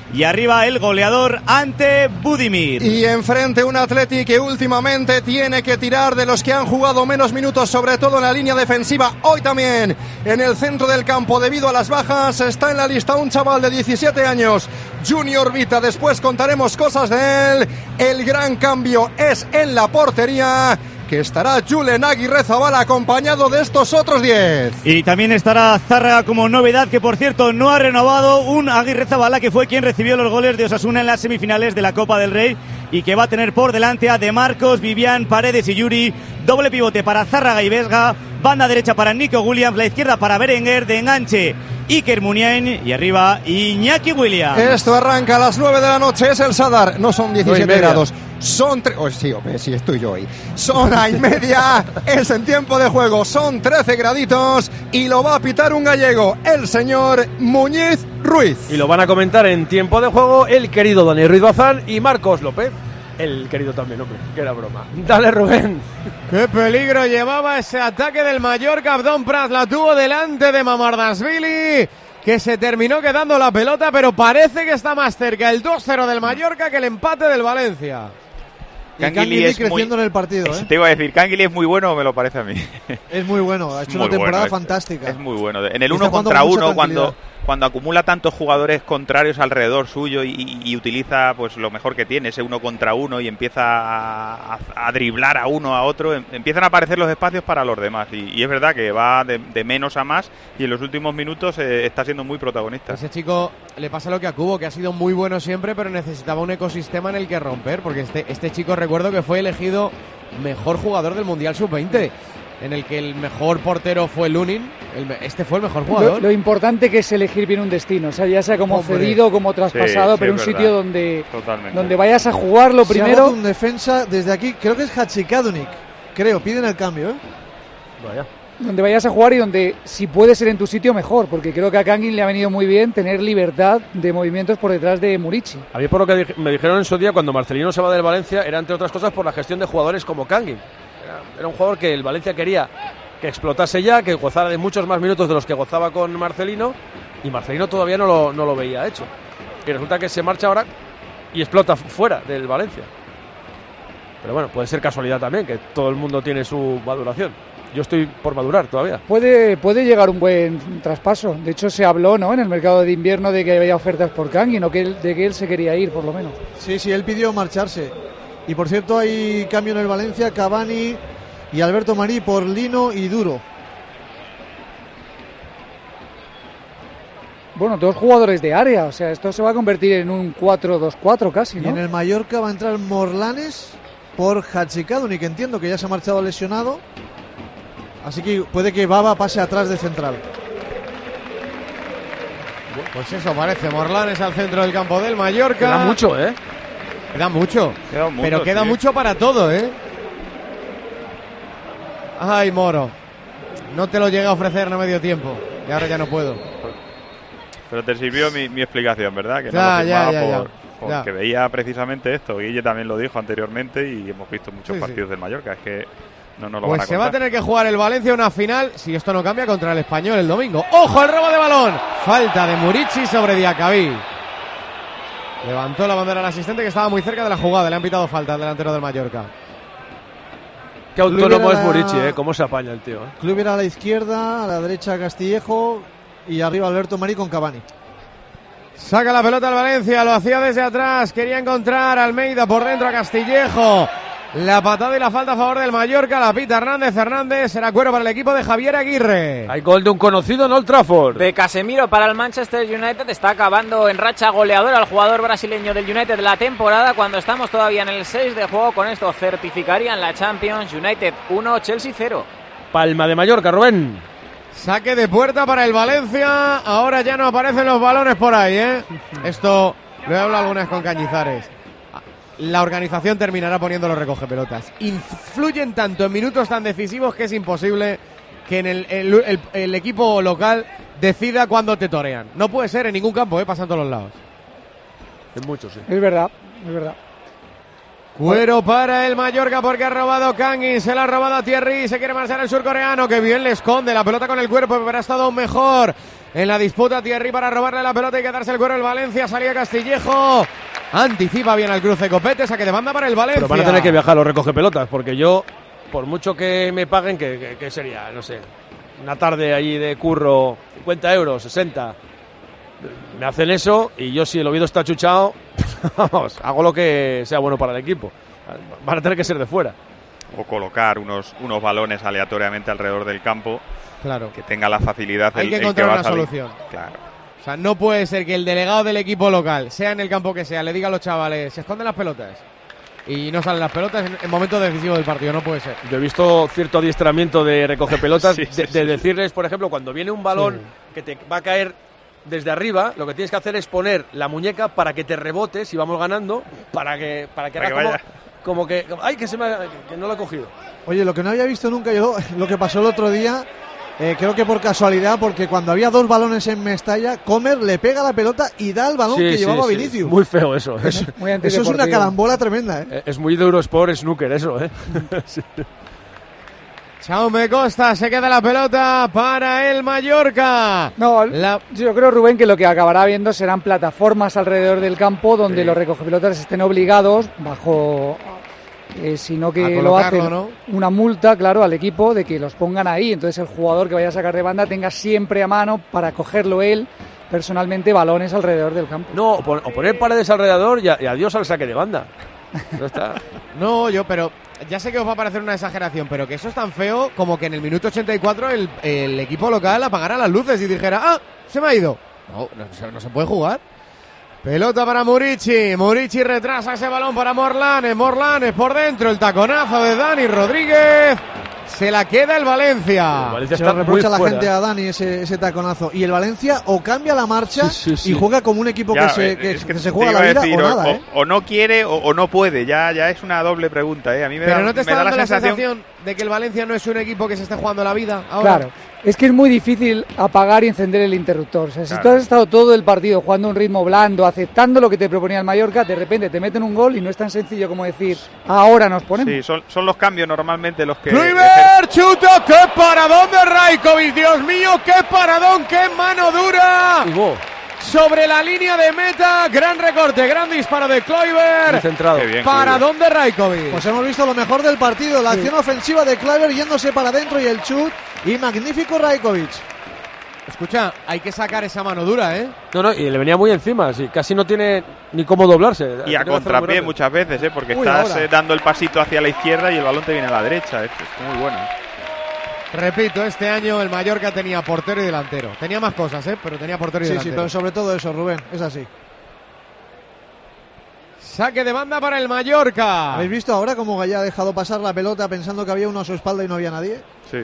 y arriba el goleador ante Budimir. Y enfrente un Atleti que últimamente tiene que tirar de los que han jugado menos minutos, sobre todo en la línea defensiva. Hoy también en el centro del campo, debido a las bajas, está en la lista un chaval de 17 años, Junior Vita. Después contaremos cosas de él. El gran cambio es en la portería, que estará Julen Aguirrezabala acompañado de estos otros 10. Y también estará Zárraga como novedad, que por cierto no ha renovado, un Aguirrezabala que fue quien recibió los goles de Osasuna en las semifinales de la Copa del Rey y que va a tener por delante a De Marcos, Vivian, Paredes y Yuri. Doble pivote para Zárraga y Vesga, banda derecha para Nico Williams, la izquierda para Berenguer, de enganche Iker Muniain y arriba Iñaki Williams. Esto arranca a las 9 de la noche, es el Sadar, no son 17 grados. Son sí, estoy yo hoy. Son a y media, es en tiempo de juego, son 13 graditos y lo va a pitar un gallego, el señor Muñiz Ruiz. Y lo van a comentar en tiempo de juego el querido Dani Ruiz Bazán y Marcos López. El querido también, hombre, que era broma. Dale, Rubén. Qué peligro llevaba ese ataque del Mallorca. Abdón Prat la tuvo delante de Mamardashvili, que se terminó quedando la pelota, pero parece que está más cerca el 2-0 del Mallorca que el empate del Valencia. Canguilí creciendo en el partido, ¿eh? Te iba a decir, Canguilí es muy bueno, me lo parece a mí. Es muy bueno, ha hecho una temporada fantástica. Es muy bueno. En el 1 contra 1, cuando acumula tantos jugadores contrarios alrededor suyo y utiliza pues lo mejor que tiene, ese 1 contra 1, y empieza a driblar a uno a otro, empiezan a aparecer los espacios para los demás. Y es verdad que va de menos a más y en los últimos minutos está siendo muy protagonista. Ese chico le pasa lo que a Cubo, que ha sido muy bueno siempre, pero necesitaba un ecosistema en el que romper, porque este chico, recuerdo que fue elegido mejor jugador del Mundial Sub-20, en el que el mejor portero fue Lunin. Este fue el mejor jugador. Lo importante que es elegir bien un destino, o sea, ya sea como cedido o como traspasado, pero un sitio donde vayas a jugar lo primero. Se ha un defensa desde aquí, creo que es Hachikadunik, piden el cambio, Vaya. Donde vayas a jugar y donde, si puede ser en tu sitio, mejor, porque creo que a Kangin le ha venido muy bien tener libertad de movimientos por detrás de Murici. A mí, por lo que me dijeron en su día, cuando Marcelino se va del Valencia, era entre otras cosas por la gestión de jugadores como Kangin. Era un jugador que el Valencia quería que explotase ya, que gozara de muchos más minutos de los que gozaba con Marcelino, y Marcelino todavía no lo veía hecho. Y resulta que se marcha ahora y explota fuera del Valencia. Pero bueno, puede ser casualidad también, que todo el mundo tiene su maduración. Yo estoy por madurar todavía. Puede llegar un buen traspaso. De hecho, se habló, ¿no?, en el mercado de invierno de que había ofertas por Kangin, o de que él se quería ir, por lo menos. Sí, él pidió marcharse. Y por cierto, hay cambio en el Valencia, Cavani y Alberto Marí por Lino y Duro. Bueno, 2 jugadores de área, o sea, esto se va a convertir en un 4-2-4 casi, ¿no? Y en el Mallorca va a entrar Morlanes por Hachikadunik, que entiendo que ya se ha marchado lesionado. Así que puede que Baba pase atrás de central. Pues eso parece. Morlanes al centro del campo del Mallorca. Queda mucho, ¿eh? Queda mucho, pero queda mucho para todo, ¿eh? Ay, Moro. No te lo llegué a ofrecer en medio tiempo. Y ahora ya no puedo. Pero te sirvió mi explicación, ¿verdad? Que porque veía precisamente esto. Guille también lo dijo anteriormente y hemos visto muchos partidos del Mallorca. Es que no lo van a contar. Se va a tener que jugar el Valencia una final, si esto no cambia, contra el Español el domingo. ¡Ojo, el robo de balón! Falta de Murici sobre Diacabí. Levantó la bandera al asistente, que estaba muy cerca de la jugada. Le han pitado falta al delantero del Mallorca. Qué autónomo es Murici, cómo se apaña el tío. Kluivert a la izquierda, a la derecha Castillejo y arriba Alberto Marí con Cavani. Saca la pelota al Valencia, lo hacía desde atrás, quería encontrar a Almeida por dentro a Castillejo. La patada y la falta a favor del Mallorca, la pita Hernández, será cuero para el equipo de Javier Aguirre. Hay gol de un conocido en Old Trafford. De Casemiro para el Manchester United, está acabando en racha goleadora el jugador brasileño del United la temporada, cuando estamos todavía en el 6 de juego. Con esto certificarían la Champions. United 1, Chelsea 0. Palma de Mallorca, Rubén. Saque de puerta para el Valencia, ahora ya no aparecen los balones por ahí, ¿eh? Esto lo he hablado algunas con Cañizares. La organización terminará poniendo los recogepelotas. Influyen tanto en minutos tan decisivos que es imposible que en el equipo local decida cuándo te torean. No puede ser en ningún campo, pasan todos los lados. En muchos, sí. Es verdad. Cuero para el Mallorca porque ha robado Kangin, se la ha robado a Thierry, se quiere marchar el surcoreano, que bien le esconde la pelota con el cuerpo, pero ha estado mejor en la disputa Thierry para robarle la pelota y quedarse el cuero el Valencia. Salía Castillejo, anticipa bien al cruce Copete, saque de banda para el Valencia. Pero van a tener que viajar los recoge pelotas, porque yo, por mucho que me paguen, que sería, no sé, una tarde allí de curro, 50 euros, 60, me hacen eso y yo, si el Oviedo está chuchado, vamos, hago lo que sea bueno para el equipo. Van a tener que ser de fuera. O colocar unos balones aleatoriamente alrededor del campo. Claro. Que tenga la facilidad. Hay que encontrar una solución. Claro. O sea, no puede ser que el delegado del equipo local, sea en el campo que sea, le diga a los chavales, se esconden las pelotas. Y no salen las pelotas en momentos decisivos del partido, no puede ser. Yo he visto cierto adiestramiento de recoge pelotas, de decirles, por ejemplo, cuando viene un balón que te va a caer desde arriba, lo que tienes que hacer es poner la muñeca para que te rebote si vamos ganando, para que haga como que ay, que no lo he cogido. Oye, lo que no había visto nunca yo, lo que pasó el otro día, creo que por casualidad, porque cuando había 2 balones en Mestalla, Comer le pega la pelota y da el balón que llevaba Vinicius. Muy feo eso. Eso es una carambola tremenda, ¿eh? Es muy de Eurosport Snooker eso, ¿eh? Sí. Jaume Costa, se queda la pelota para el Mallorca. No, yo creo, Rubén, que lo que acabará viendo serán plataformas alrededor del campo donde los recogepelotas estén obligados, bajo, sino que lo hacen, ¿no? Una multa, claro, al equipo de que los pongan ahí. Entonces el jugador que vaya a sacar de banda tenga siempre a mano para cogerlo él personalmente balones alrededor del campo. No, o poner paredes alrededor y adiós al saque de banda. No está. No, pero ya sé que os va a parecer una exageración, pero que eso es tan feo como que en el minuto 84 el equipo local apagara las luces y dijera, ¡ah! Se me ha ido. No se puede jugar. Pelota para Murici. Murici retrasa ese balón para Morlanes. Morlanes por dentro. El taconazo de Dani Rodríguez. Se la queda el Valencia. Se lo reprocha la gente a Dani ese taconazo. Y el Valencia o cambia la marcha y juega como un equipo que se juega la vida, o nada. O no quiere o no puede. Ya es una doble pregunta. A mí Pero no te está dando la sensación de que el Valencia no es un equipo que se esté jugando la vida ahora. Claro. Es que es muy difícil apagar y encender el interruptor. O sea, si tú has estado todo el partido jugando un ritmo blando, aceptando lo que te proponía el Mallorca, de repente te meten un gol y no es tan sencillo como decir, ahora nos ponemos. Sí, son los cambios normalmente los que... ¡Kluivert, chuta! ¡Qué paradón de Rajkovic! ¡Dios mío, qué paradón! ¡Qué mano dura! Sobre la línea de meta, gran recorte, gran disparo de Kluivert. Centrado. Paradón de Rajkovic. Pues hemos visto lo mejor del partido, la acción ofensiva de Kluivert yéndose para adentro y el chut, y magnífico Rajkovic. Escucha, hay que sacar esa mano dura, ¿eh? No, y le venía muy encima, casi no tiene ni cómo doblarse. Y a contrapié muchas veces, porque estás dando el pasito hacia la izquierda y el balón te viene a la derecha. Es muy bueno. Repito, este año el Mallorca tenía portero y delantero. Tenía más cosas, pero tenía portero y delantero. Sí, pero sobre todo eso, Rubén, es así. Saque de banda para el Mallorca. ¿Habéis visto ahora cómo Gallá ha dejado pasar la pelota pensando que había uno a su espalda y no había nadie? Sí.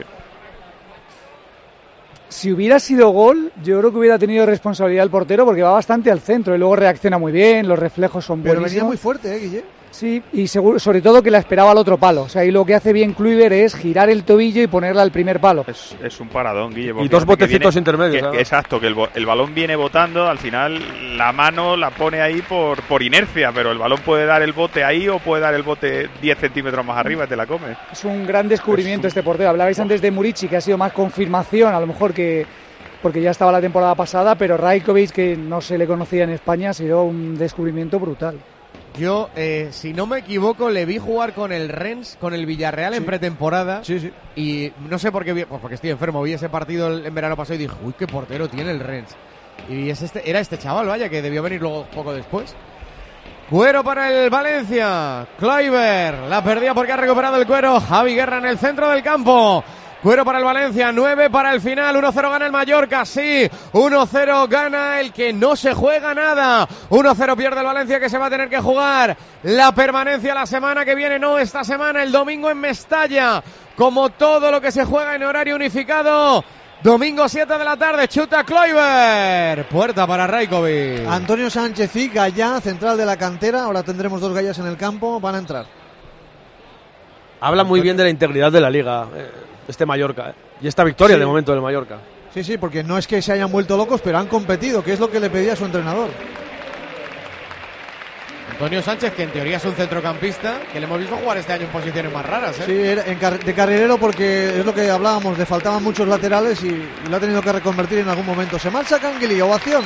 Si hubiera sido gol, yo creo que hubiera tenido responsabilidad el portero porque va bastante al centro y luego reacciona muy bien, los reflejos son buenísimos. Pero venía muy fuerte, Guille. Sí, y sobre todo que la esperaba al otro palo. O sea, y lo que hace bien Kluivert es girar el tobillo y ponerla al primer palo. Es un paradón, Guille. Y 2 botecitos intermedios. Exacto, que el balón viene botando, al final la mano la pone ahí por inercia, pero el balón puede dar el bote ahí o puede dar el bote 10 centímetros más arriba y te la come. Es un gran descubrimiento este portero. Hablabais antes de Murici, que ha sido más confirmación, a lo mejor que... porque ya estaba la temporada pasada, pero Rajkovic, que no se le conocía en España, ha sido un descubrimiento brutal. Yo, si no me equivoco, le vi jugar con el Rennes, con el Villarreal en pretemporada. Sí. Y no sé por qué, pues porque estoy enfermo, vi ese partido en verano pasado y dije, uy, qué portero tiene el Rennes. Y era este chaval, vaya, que debió venir luego poco después. Cuero para el Valencia. Kluivert la perdía porque ha recuperado el cuero. Javi Guerra en el centro del campo. Cuero para el Valencia, 9 para el final, 1-0 gana el Mallorca, sí, 1-0 gana el que no se juega nada, 1-0 pierde el Valencia que se va a tener que jugar la permanencia la semana que viene, no esta semana, el domingo en Mestalla, como todo lo que se juega en horario unificado, domingo 7 de la tarde, chuta Kluivert, puerta para Rajkovic. Antonio Sánchez y Gallá, central de la cantera, ahora tendremos 2 Gallas en el campo, van a entrar. Habla muy bien de la integridad de la liga, este Mallorca, y esta victoria de momento del Mallorca. Sí, porque no es que se hayan vuelto locos, pero han competido, que es lo que le pedía su entrenador. Antonio Sánchez, que en teoría es un centrocampista, que le hemos visto jugar este año en posiciones más raras, ¿eh? Sí, de carrilero, porque es lo que hablábamos, le faltaban muchos laterales y lo ha tenido que reconvertir en algún momento. Se marcha Canguilí, ovación.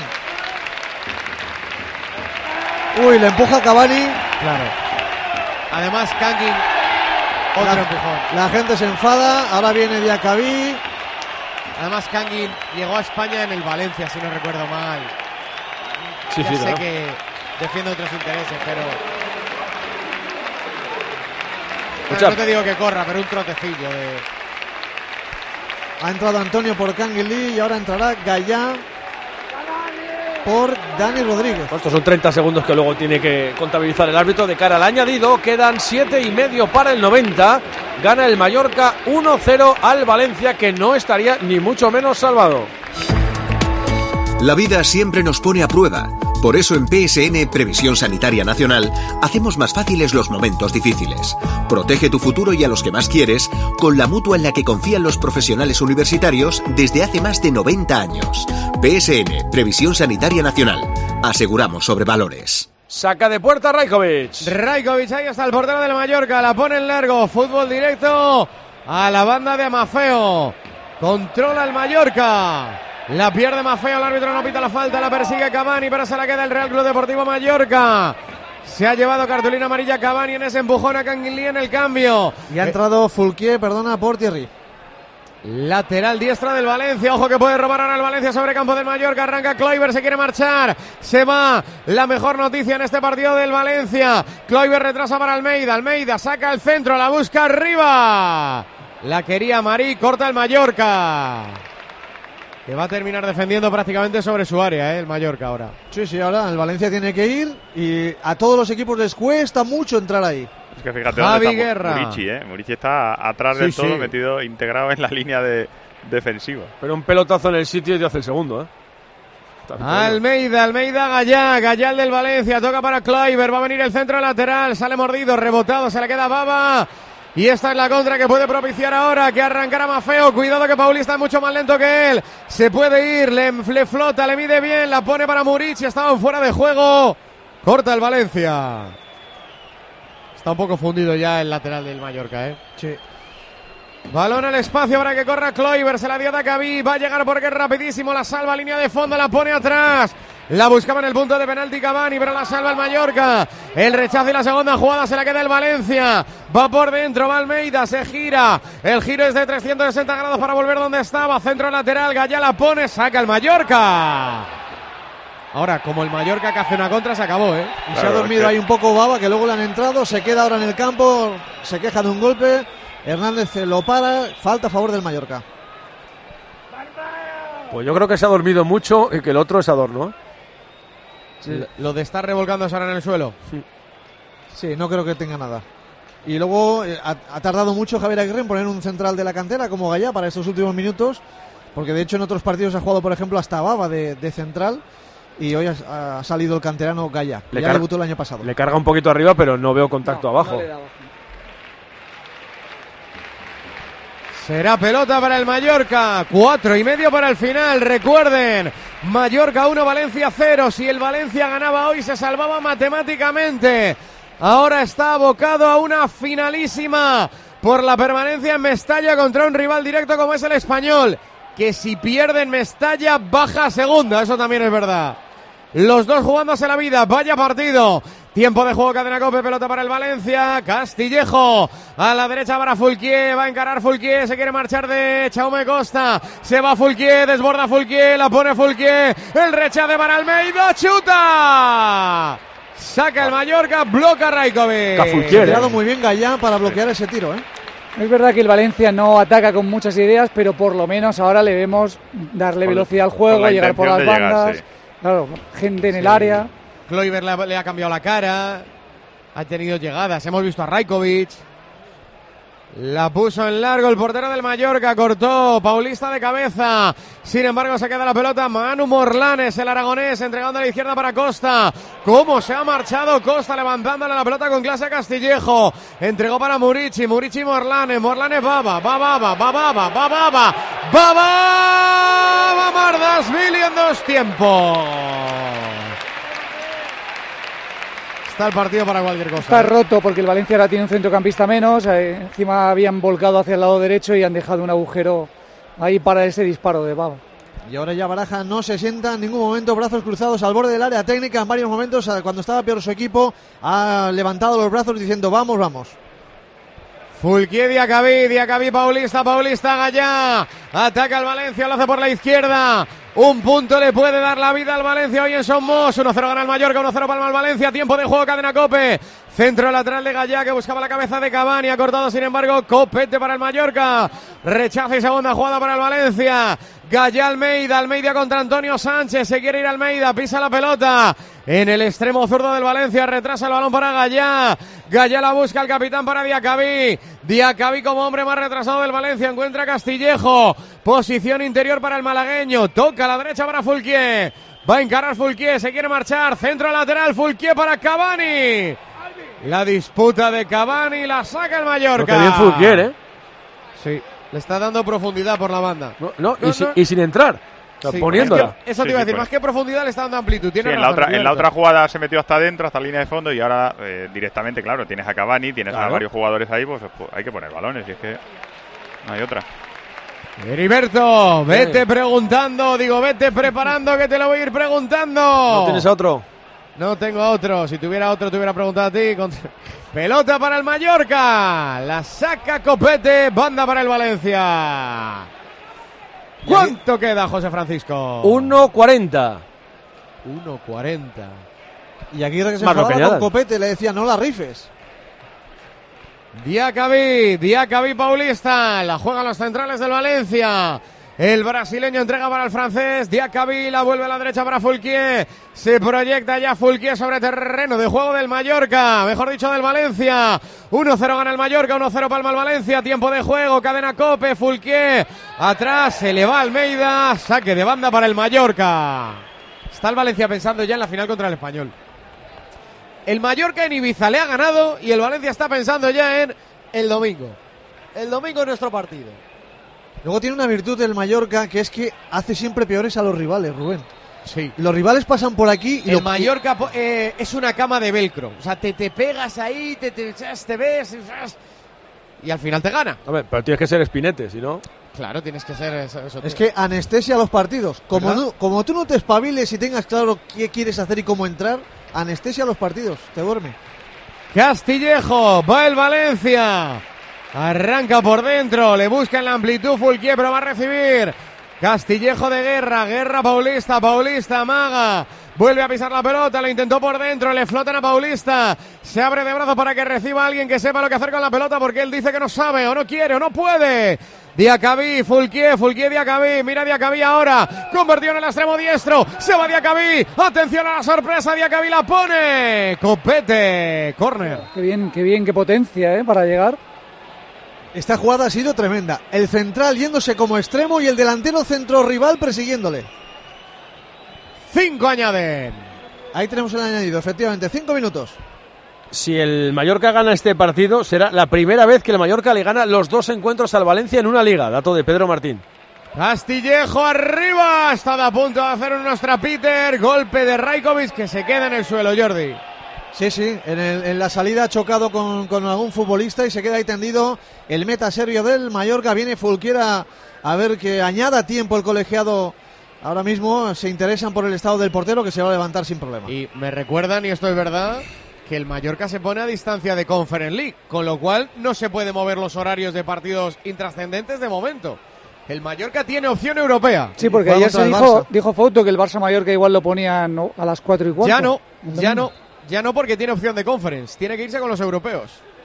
Uy, le empuja Cavani. Claro. Además, Kangin, otro empujón. La gente se enfada, ahora viene Diacabí. Además, Kangin llegó a España en el Valencia, si no recuerdo mal. Sí, ya sí, sé ¿no? que defiende otros intereses, pero... No te digo que corra, pero un trotecillo de... Ha entrado Antonio por Canguilí y ahora entrará Gallá por Dani Rodríguez. Estos son 30 segundos que luego tiene que contabilizar el árbitro de cara al añadido. Quedan 7,5 para el 90. Gana el Mallorca 1-0 al Valencia, que no estaría ni mucho menos salvado. La vida siempre nos pone a prueba. Por eso en PSN Previsión Sanitaria Nacional hacemos más fáciles los momentos difíciles. Protege tu futuro y a los que más quieres con la mutua en la que confían los profesionales universitarios desde hace más de 90 años. PSN Previsión Sanitaria Nacional. Aseguramos sobre valores. Saca de puerta Rajkovic. Rajkovic, ahí está el portero del Mallorca. La pone en largo. Fútbol directo a la banda de Mafeo. Controla el Mallorca. La pierde Mafeo, el árbitro no pita la falta, la persigue Cavani, pero se la queda el Real Club Deportivo Mallorca. Se ha llevado cartulina amarilla Cavani en ese empujón a Canguilí en el cambio. Y ha entrado Fulquier, por Thierry. Lateral diestra del Valencia, ojo que puede robar ahora el Valencia sobre campo del Mallorca. Arranca Kluivert, se quiere marchar, se va. La mejor noticia en este partido del Valencia. Kluivert retrasa para Almeida, Almeida saca el centro, la busca arriba. La quería Marí, corta el Mallorca. Que va a terminar defendiendo prácticamente sobre su área, el Mallorca ahora. Sí, ahora el Valencia tiene que ir y a todos los equipos les cuesta mucho entrar ahí. Es que fíjate Javi dónde está Guerra. Murici está atrás del todo, metido, integrado en la línea defensiva. Pero un pelotazo en el sitio y te hace el segundo, Almeida, Gallá el del Valencia, toca para Kluivert, va a venir el centro lateral, sale mordido, rebotado, se le queda Baba. Y esta es la contra que puede propiciar ahora, que arrancará Mafeo. Cuidado que Paulista es mucho más lento que él. Se puede ir, le flota, le mide bien, la pone para Murici, estaban fuera de juego. Corta el Valencia. Está un poco fundido ya el lateral del Mallorca, Sí. Balón al espacio para que corra Kluivert, se la dio Diacabí, va a llegar porque es rapidísimo, la salva, línea de fondo, la pone atrás. La buscaba en el punto de penalti Cavani, pero la salva el Mallorca. El rechazo y la segunda jugada se la queda el Valencia. Va por dentro, va Almeida, se gira. El giro es de 360 grados para volver donde estaba. Centro lateral, Gallá la pone, saca el Mallorca. Ahora, como el Mallorca que hace una contra, se acabó, Y claro, se ha dormido ahí un poco Baba, que luego le han entrado. Se queda ahora en el campo, se queja de un golpe. Hernández lo para, falta a favor del Mallorca. Pues yo creo que se ha dormido mucho y que el otro es adorno. Sí. Lo de estar revolcándose ahora en el suelo. Sí, no creo que tenga nada. Y luego ha tardado mucho Javier Aguirre en poner un central de la cantera como Gallá para estos últimos minutos, porque de hecho en otros partidos ha jugado, por ejemplo, hasta Baba de central, y hoy ha salido el canterano Gallá, que ya debutó el año pasado. Le carga un poquito arriba, pero no veo contacto abajo. Será pelota para el Mallorca, 4,5 para el final. Recuerden, Mallorca 1, Valencia 0. Si el Valencia ganaba hoy se salvaba matemáticamente. Ahora está abocado a una finalísima por la permanencia en Mestalla contra un rival directo como es el Español, que si pierde en Mestalla baja a segunda, eso también es verdad. Los dos jugándose la vida, vaya partido. Tiempo de juego, Cadena Cope, pelota para el Valencia. Castillejo a la derecha para Fulquier, va a encarar Fulquier, se quiere marchar de Jaume Costa. Se va Fulquier, desborda Fulquier, la pone Fulquier. El rechace para Almeida, chuta. Saca el Mallorca, bloca Rajkovic. Ha tirado muy bien Gallá para bloquear ese tiro, Es verdad que el Valencia no ataca con muchas ideas, pero por lo menos ahora le vemos darle velocidad al juego, llegar por las bandas. Claro, gente en el área. Kluivert le ha cambiado la cara. Ha tenido llegadas. Hemos visto a Rajkovic. La puso en largo el portero del Mallorca. Cortó. Paulista de cabeza. Sin embargo, se queda la pelota. Manu Morlanes, el aragonés, entregando a la izquierda para Costa. ¿Cómo se ha marchado Costa levantándole la pelota con clase a Castillejo? Entregó para Murici. Murici Morlanes. Morlanes Baba. Baba. Mardasvili en 2 tiempos. está el partido para cualquier cosa. Está roto porque el Valencia ahora tiene un centrocampista menos. Encima habían volcado hacia el lado derecho y han dejado un agujero ahí para ese disparo de Baba. Y ahora ya Baraja no se sienta en ningún momento, brazos cruzados al borde del área técnica. En varios momentos, cuando estaba peor su equipo, ha levantado los brazos diciendo vamos, vamos. Fulquier, Diacabí, Paulista, Gallá. Ataca el Valencia, lo hace por la izquierda. Un punto le puede dar la vida al Valencia hoy en Somos. 1-0 gana el Mallorca, 1-0 palma el Valencia. Tiempo de juego, Cadena COPE. Centro lateral de Gallá que buscaba la cabeza de Cavani. Ha cortado sin embargo Copete para el Mallorca. Rechaza y segunda jugada para el Valencia. Gallá Almeida contra Antonio Sánchez. Se quiere ir Almeida, pisa la pelota. En el extremo zurdo del Valencia, retrasa el balón para Gallá. Gallá la busca el capitán para Diacabí. Diacabí como hombre más retrasado del Valencia. Encuentra a Castillejo. Posición interior para el malagueño. Toca a la derecha para Fulquier. Va a encarar Fulquier, se quiere marchar. Centro lateral, Fulquier para Cavani. La disputa de Cavani, la saca el Mallorca. Pero que bien Fulquier, Sí, le está dando profundidad por la banda. Y sin entrar. Sí, poniéndola. Eso te iba a decir, más que profundidad le está dando amplitud. Tiene razón, en la otra jugada se metió hasta adentro, hasta la línea de fondo, y ahora directamente, claro, tienes a Cavani, tienes a varios jugadores ahí, pues hay que poner balones, y es que no hay otra. Heriberto, vete preguntando, vete preparando, que te lo voy a ir preguntando. ¿No tienes a otro? No tengo a otro. Si tuviera otro, te hubiera preguntado a ti. Pelota para el Mallorca. La saca Copete. Banda para el Valencia. ¿Cuánto queda, José Francisco? 1:40. 1:40. Y aquí que se enfadaba con Copete, le decía, no la rifes. Diacabí Paulista. La juegan los centrales del Valencia. El brasileño entrega para el francés. Diacabí la vuelve a la derecha para Fulquier. Se proyecta ya Fulquier sobre terreno de juego del Mallorca. Mejor dicho, del Valencia. 1-0 gana el Mallorca, 1-0 palma el Valencia. Tiempo de juego, Cadena COPE. Fulquier atrás, se le va Almeida. Saque de banda para el Mallorca. Está el Valencia pensando ya en la final contra el Español. El Mallorca en Ibiza le ha ganado y el Valencia está pensando ya en el domingo. El domingo es nuestro partido. Luego tiene una virtud del Mallorca, que es que hace siempre peores a los rivales, Rubén. Sí. Los rivales pasan por aquí y el Mallorca es una cama de velcro. O sea, te pegas ahí, te ves y al final te gana. A ver, pero tienes que ser espinete, si no... Claro, tienes que ser eso. Es que anestesia los partidos. Como tú no te espabiles y tengas claro qué quieres hacer y cómo entrar, anestesia los partidos, te duerme. Castillejo, va el Valencia. Arranca por dentro, le busca en la amplitud Fulquier, pero va a recibir Castillejo de Guerra, Paulista, amaga, vuelve a pisar la pelota, lo intentó por dentro, le flotan a Paulista, se abre de brazos para que reciba a alguien que sepa lo que hacer con la pelota, porque él dice que no sabe, o no quiere, o no puede. Diacabí, Fulquier, Diacabí, mira Diacabí ahora, convertido en el extremo diestro, se va Diacabí, atención a la sorpresa, Diacabí la pone, Copete, córner. Qué bien, qué potencia, para llegar. Esta jugada ha sido tremenda. El central yéndose como extremo y el delantero centro rival persiguiéndole. 5 añaden. Ahí tenemos el añadido, efectivamente, 5 minutos. Si el Mallorca gana este partido, será la primera vez que el Mallorca le gana los 2 encuentros al Valencia en una liga. Dato de Pedro Martín. Castillejo arriba. Está a punto de hacer un Nostrapiter. Golpe de Rajkovic que se queda en el suelo, Jordi. Sí, en la salida ha chocado con algún futbolista y se queda ahí tendido el meta serbio del Mallorca. Viene Fulquier a ver que añada tiempo el colegiado. Ahora mismo se interesan por el estado del portero, que se va a levantar sin problema. Y me recuerdan, y esto es verdad, que el Mallorca se pone a distancia de Conference League, con lo cual no se puede mover los horarios de partidos intrascendentes de momento. El Mallorca tiene opción europea. Sí, porque ayer se dijo Fouto que el Barça-Mallorca igual lo ponían a las 4:15. Ya no, porque tiene opción de Conference. Tiene que irse con los europeos.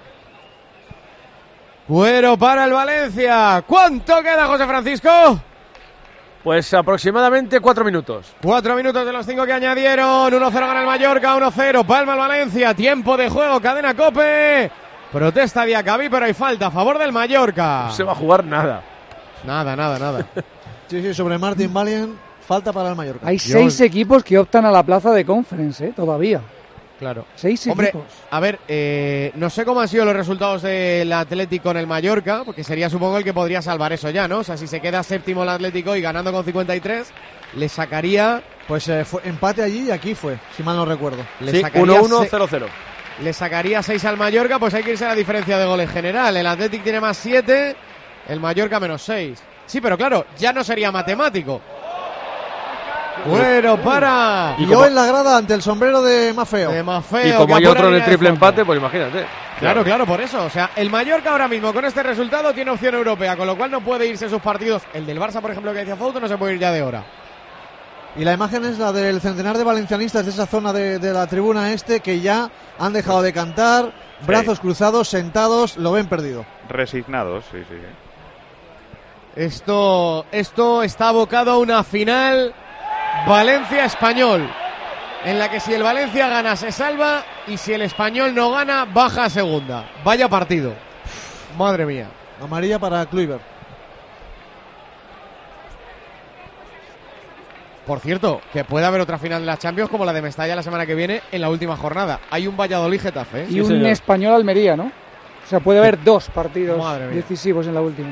Cuero para el Valencia. ¿Cuánto queda, José Francisco? Pues aproximadamente 4 minutos. 4 minutos de los 5 que añadieron. 1-0 gana el Mallorca, 1-0 palma el Valencia. Tiempo de juego, Cadena COPE. Protesta Diacabí, pero hay falta a favor del Mallorca. No se va a jugar nada. Nada. Sí, sobre Martin Valien, falta para el Mallorca. Hay 6 equipos que optan a la plaza de Conference, todavía. Claro. 6 Hombre, equipos. a ver, no sé cómo han sido los resultados del Atlético en el Mallorca, porque sería supongo el que podría salvar eso ya, ¿no? O sea, si se queda séptimo el Atlético y ganando con 53, le sacaría... Pues fue empate allí y aquí fue, si mal no recuerdo. Sí, 1-1, 0-0. Le sacaría 6 al Mallorca, pues hay que irse a la diferencia de goles general. El Atlético tiene más 7, el Mallorca menos 6. Sí, pero claro, ya no sería matemático. Bueno, para... Y yo en la grada ante el sombrero de Mafeo. Y como hay otro en el triple empate, pues imagínate. Claro, por eso. O sea, el Mallorca ahora mismo con este resultado tiene opción europea, con lo cual no puede irse sus partidos. El del Barça, por ejemplo, que decía Fouto, no se puede ir ya de hora. Y la imagen es la del centenar de valencianistas de esa zona de la tribuna este que ya han dejado de cantar, brazos cruzados, sentados, lo ven perdido. Resignados, sí. Esto está abocado a una final Valencia-Español, en la que si el Valencia gana se salva y si el Español no gana baja a segunda. Vaya partido. Madre mía. Amarilla para Kluivert. Por cierto, que puede haber otra final de la Champions como la de Mestalla la semana que viene en la última jornada. Hay un Valladolid-Getafe, ¿eh? Y un Español-Almería, ¿no? O sea, puede haber 2 partidos decisivos en la última.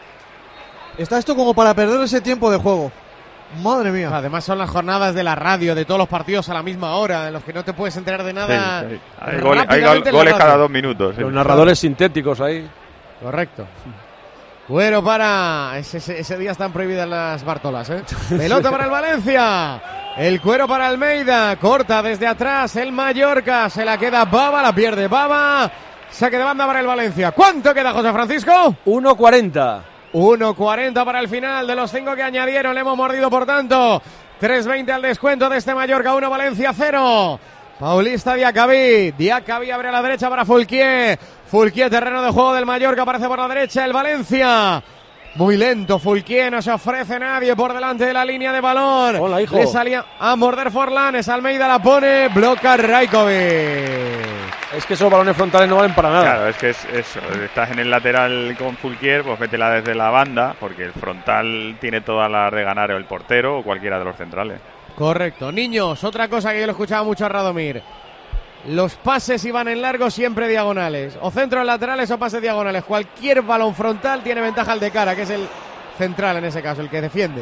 Está esto como para perder ese tiempo de juego. Madre mía. Además son las jornadas de la radio, de todos los partidos a la misma hora, en los que no te puedes enterar de nada. Sí. Hay goles cada 2 minutos. Los narradores sintéticos ahí. Correcto. Bueno, para... Ese día están prohibidas las Bartolas, ¿eh? Pelota para el Valencia. El cuero para Almeida. Corta desde atrás el Mallorca. Se la queda Baba, la pierde Baba. Saque de banda para el Valencia. ¿Cuánto queda, José Francisco? 1:40. 1:40 para el final de los 5 que añadieron. Le hemos mordido, por tanto. 3:20 al descuento de este Mallorca. 1, Valencia 0. Paulista Diacabí. Diacabí abre a la derecha para Fulquier. Fulquier, terreno de juego del Mallorca, aparece por la derecha el Valencia. Muy lento Fulquier, no se ofrece nadie por delante de la línea de balón. Hola, hijo. Le salía a morder Forlanes, Almeida la pone, bloca Rajkovic. Es que esos balones frontales no valen para nada. Claro, es que es eso. Estás en el lateral con Fulquier, pues métela desde la banda, porque el frontal tiene todas las de ganar el portero o cualquiera de los centrales. Correcto. Niños, otra cosa que yo lo escuchaba mucho a Radomir. Los pases iban en largo siempre diagonales. O centros laterales o pases diagonales. Cualquier balón frontal tiene ventaja al de cara, que es el central en ese caso, el que defiende.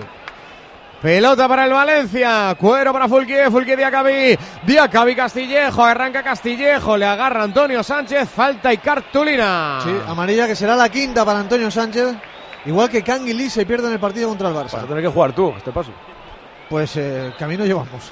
Pelota para el Valencia. Cuero para Fulquier. Fulquier Diacabí. Diacabí Castillejo. Arranca Castillejo. Le agarra Antonio Sánchez. Falta y cartulina. Sí, amarilla que será la quinta para Antonio Sánchez. Igual que Canguilí se pierde en el partido contra el Barça. Vas a tener que jugar tú este paso. Pues camino llevamos.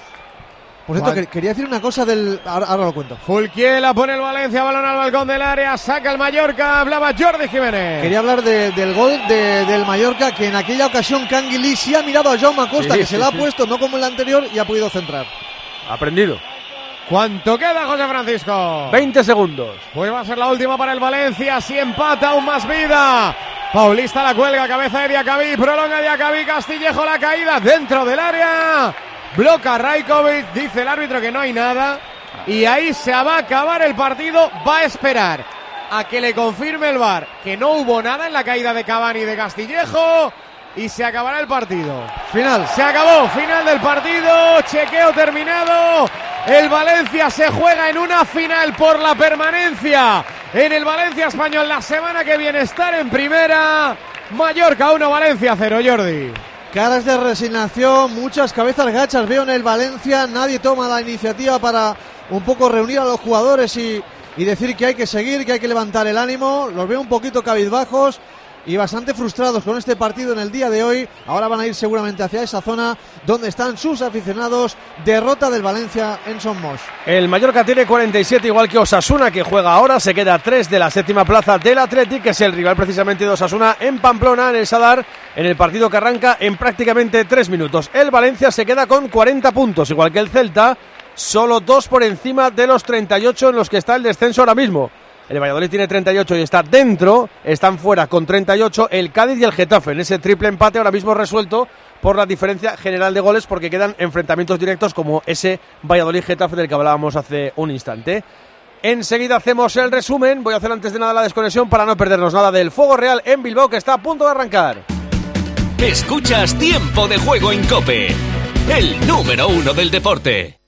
Por cierto, quería decir una cosa del... Ahora lo cuento. Fulquier la pone el Valencia, balón al balcón del área, saca el Mallorca, hablaba Jordi Jiménez. Quería hablar del gol del Mallorca, que en aquella ocasión Canguilí sí ha mirado a Jaume Acosta, que se la ha puesto, no como el anterior, y ha podido centrar. Aprendido. ¿Cuánto queda, José Francisco? 20 segundos. Pues va a ser la última para el Valencia, si empata aún más vida. Paulista la cuelga, cabeza de Diacabí, prolonga Diacabí, Castillejo la caída dentro del área. Bloca Rajkovic, dice el árbitro que no hay nada. Y ahí se va a acabar el partido. Va a esperar a que le confirme el VAR que no hubo nada en la caída de Cavani y de Castillejo. Y se acabará el partido. Final. Se acabó, final del partido. Chequeo terminado. El Valencia se juega en una final por la permanencia en el Valencia Español la semana que viene, estar en primera. Mallorca 1, Valencia 0, Jordi. Caras de resignación, muchas cabezas gachas veo en el Valencia. Nadie toma la iniciativa para un poco reunir a los jugadores y decir que hay que seguir, que hay que levantar el ánimo. Los veo un poquito cabizbajos y bastante frustrados con este partido en el día de hoy. Ahora van a ir seguramente hacia esa zona donde están sus aficionados. Derrota del Valencia en Son Moix. El Mallorca tiene 47, igual que Osasuna, que juega ahora. Se queda a 3 de la 7ª plaza del Athletic, que es el rival precisamente de Osasuna en Pamplona, en el Sadar, en el partido que arranca en prácticamente 3 minutos. El Valencia se queda con 40 puntos, igual que el Celta, solo 2 por encima de los 38 en los que está el descenso ahora mismo. El Valladolid tiene 38 y está dentro, están fuera con 38 el Cádiz y el Getafe, en ese triple empate ahora mismo resuelto por la diferencia general de goles, porque quedan enfrentamientos directos como ese Valladolid-Getafe del que hablábamos hace un instante. Enseguida hacemos el resumen, voy a hacer antes de nada la desconexión para no perdernos nada del Fuego Real en Bilbao, que está a punto de arrancar. Escuchas Tiempo de Juego en COPE, el número 1 del deporte.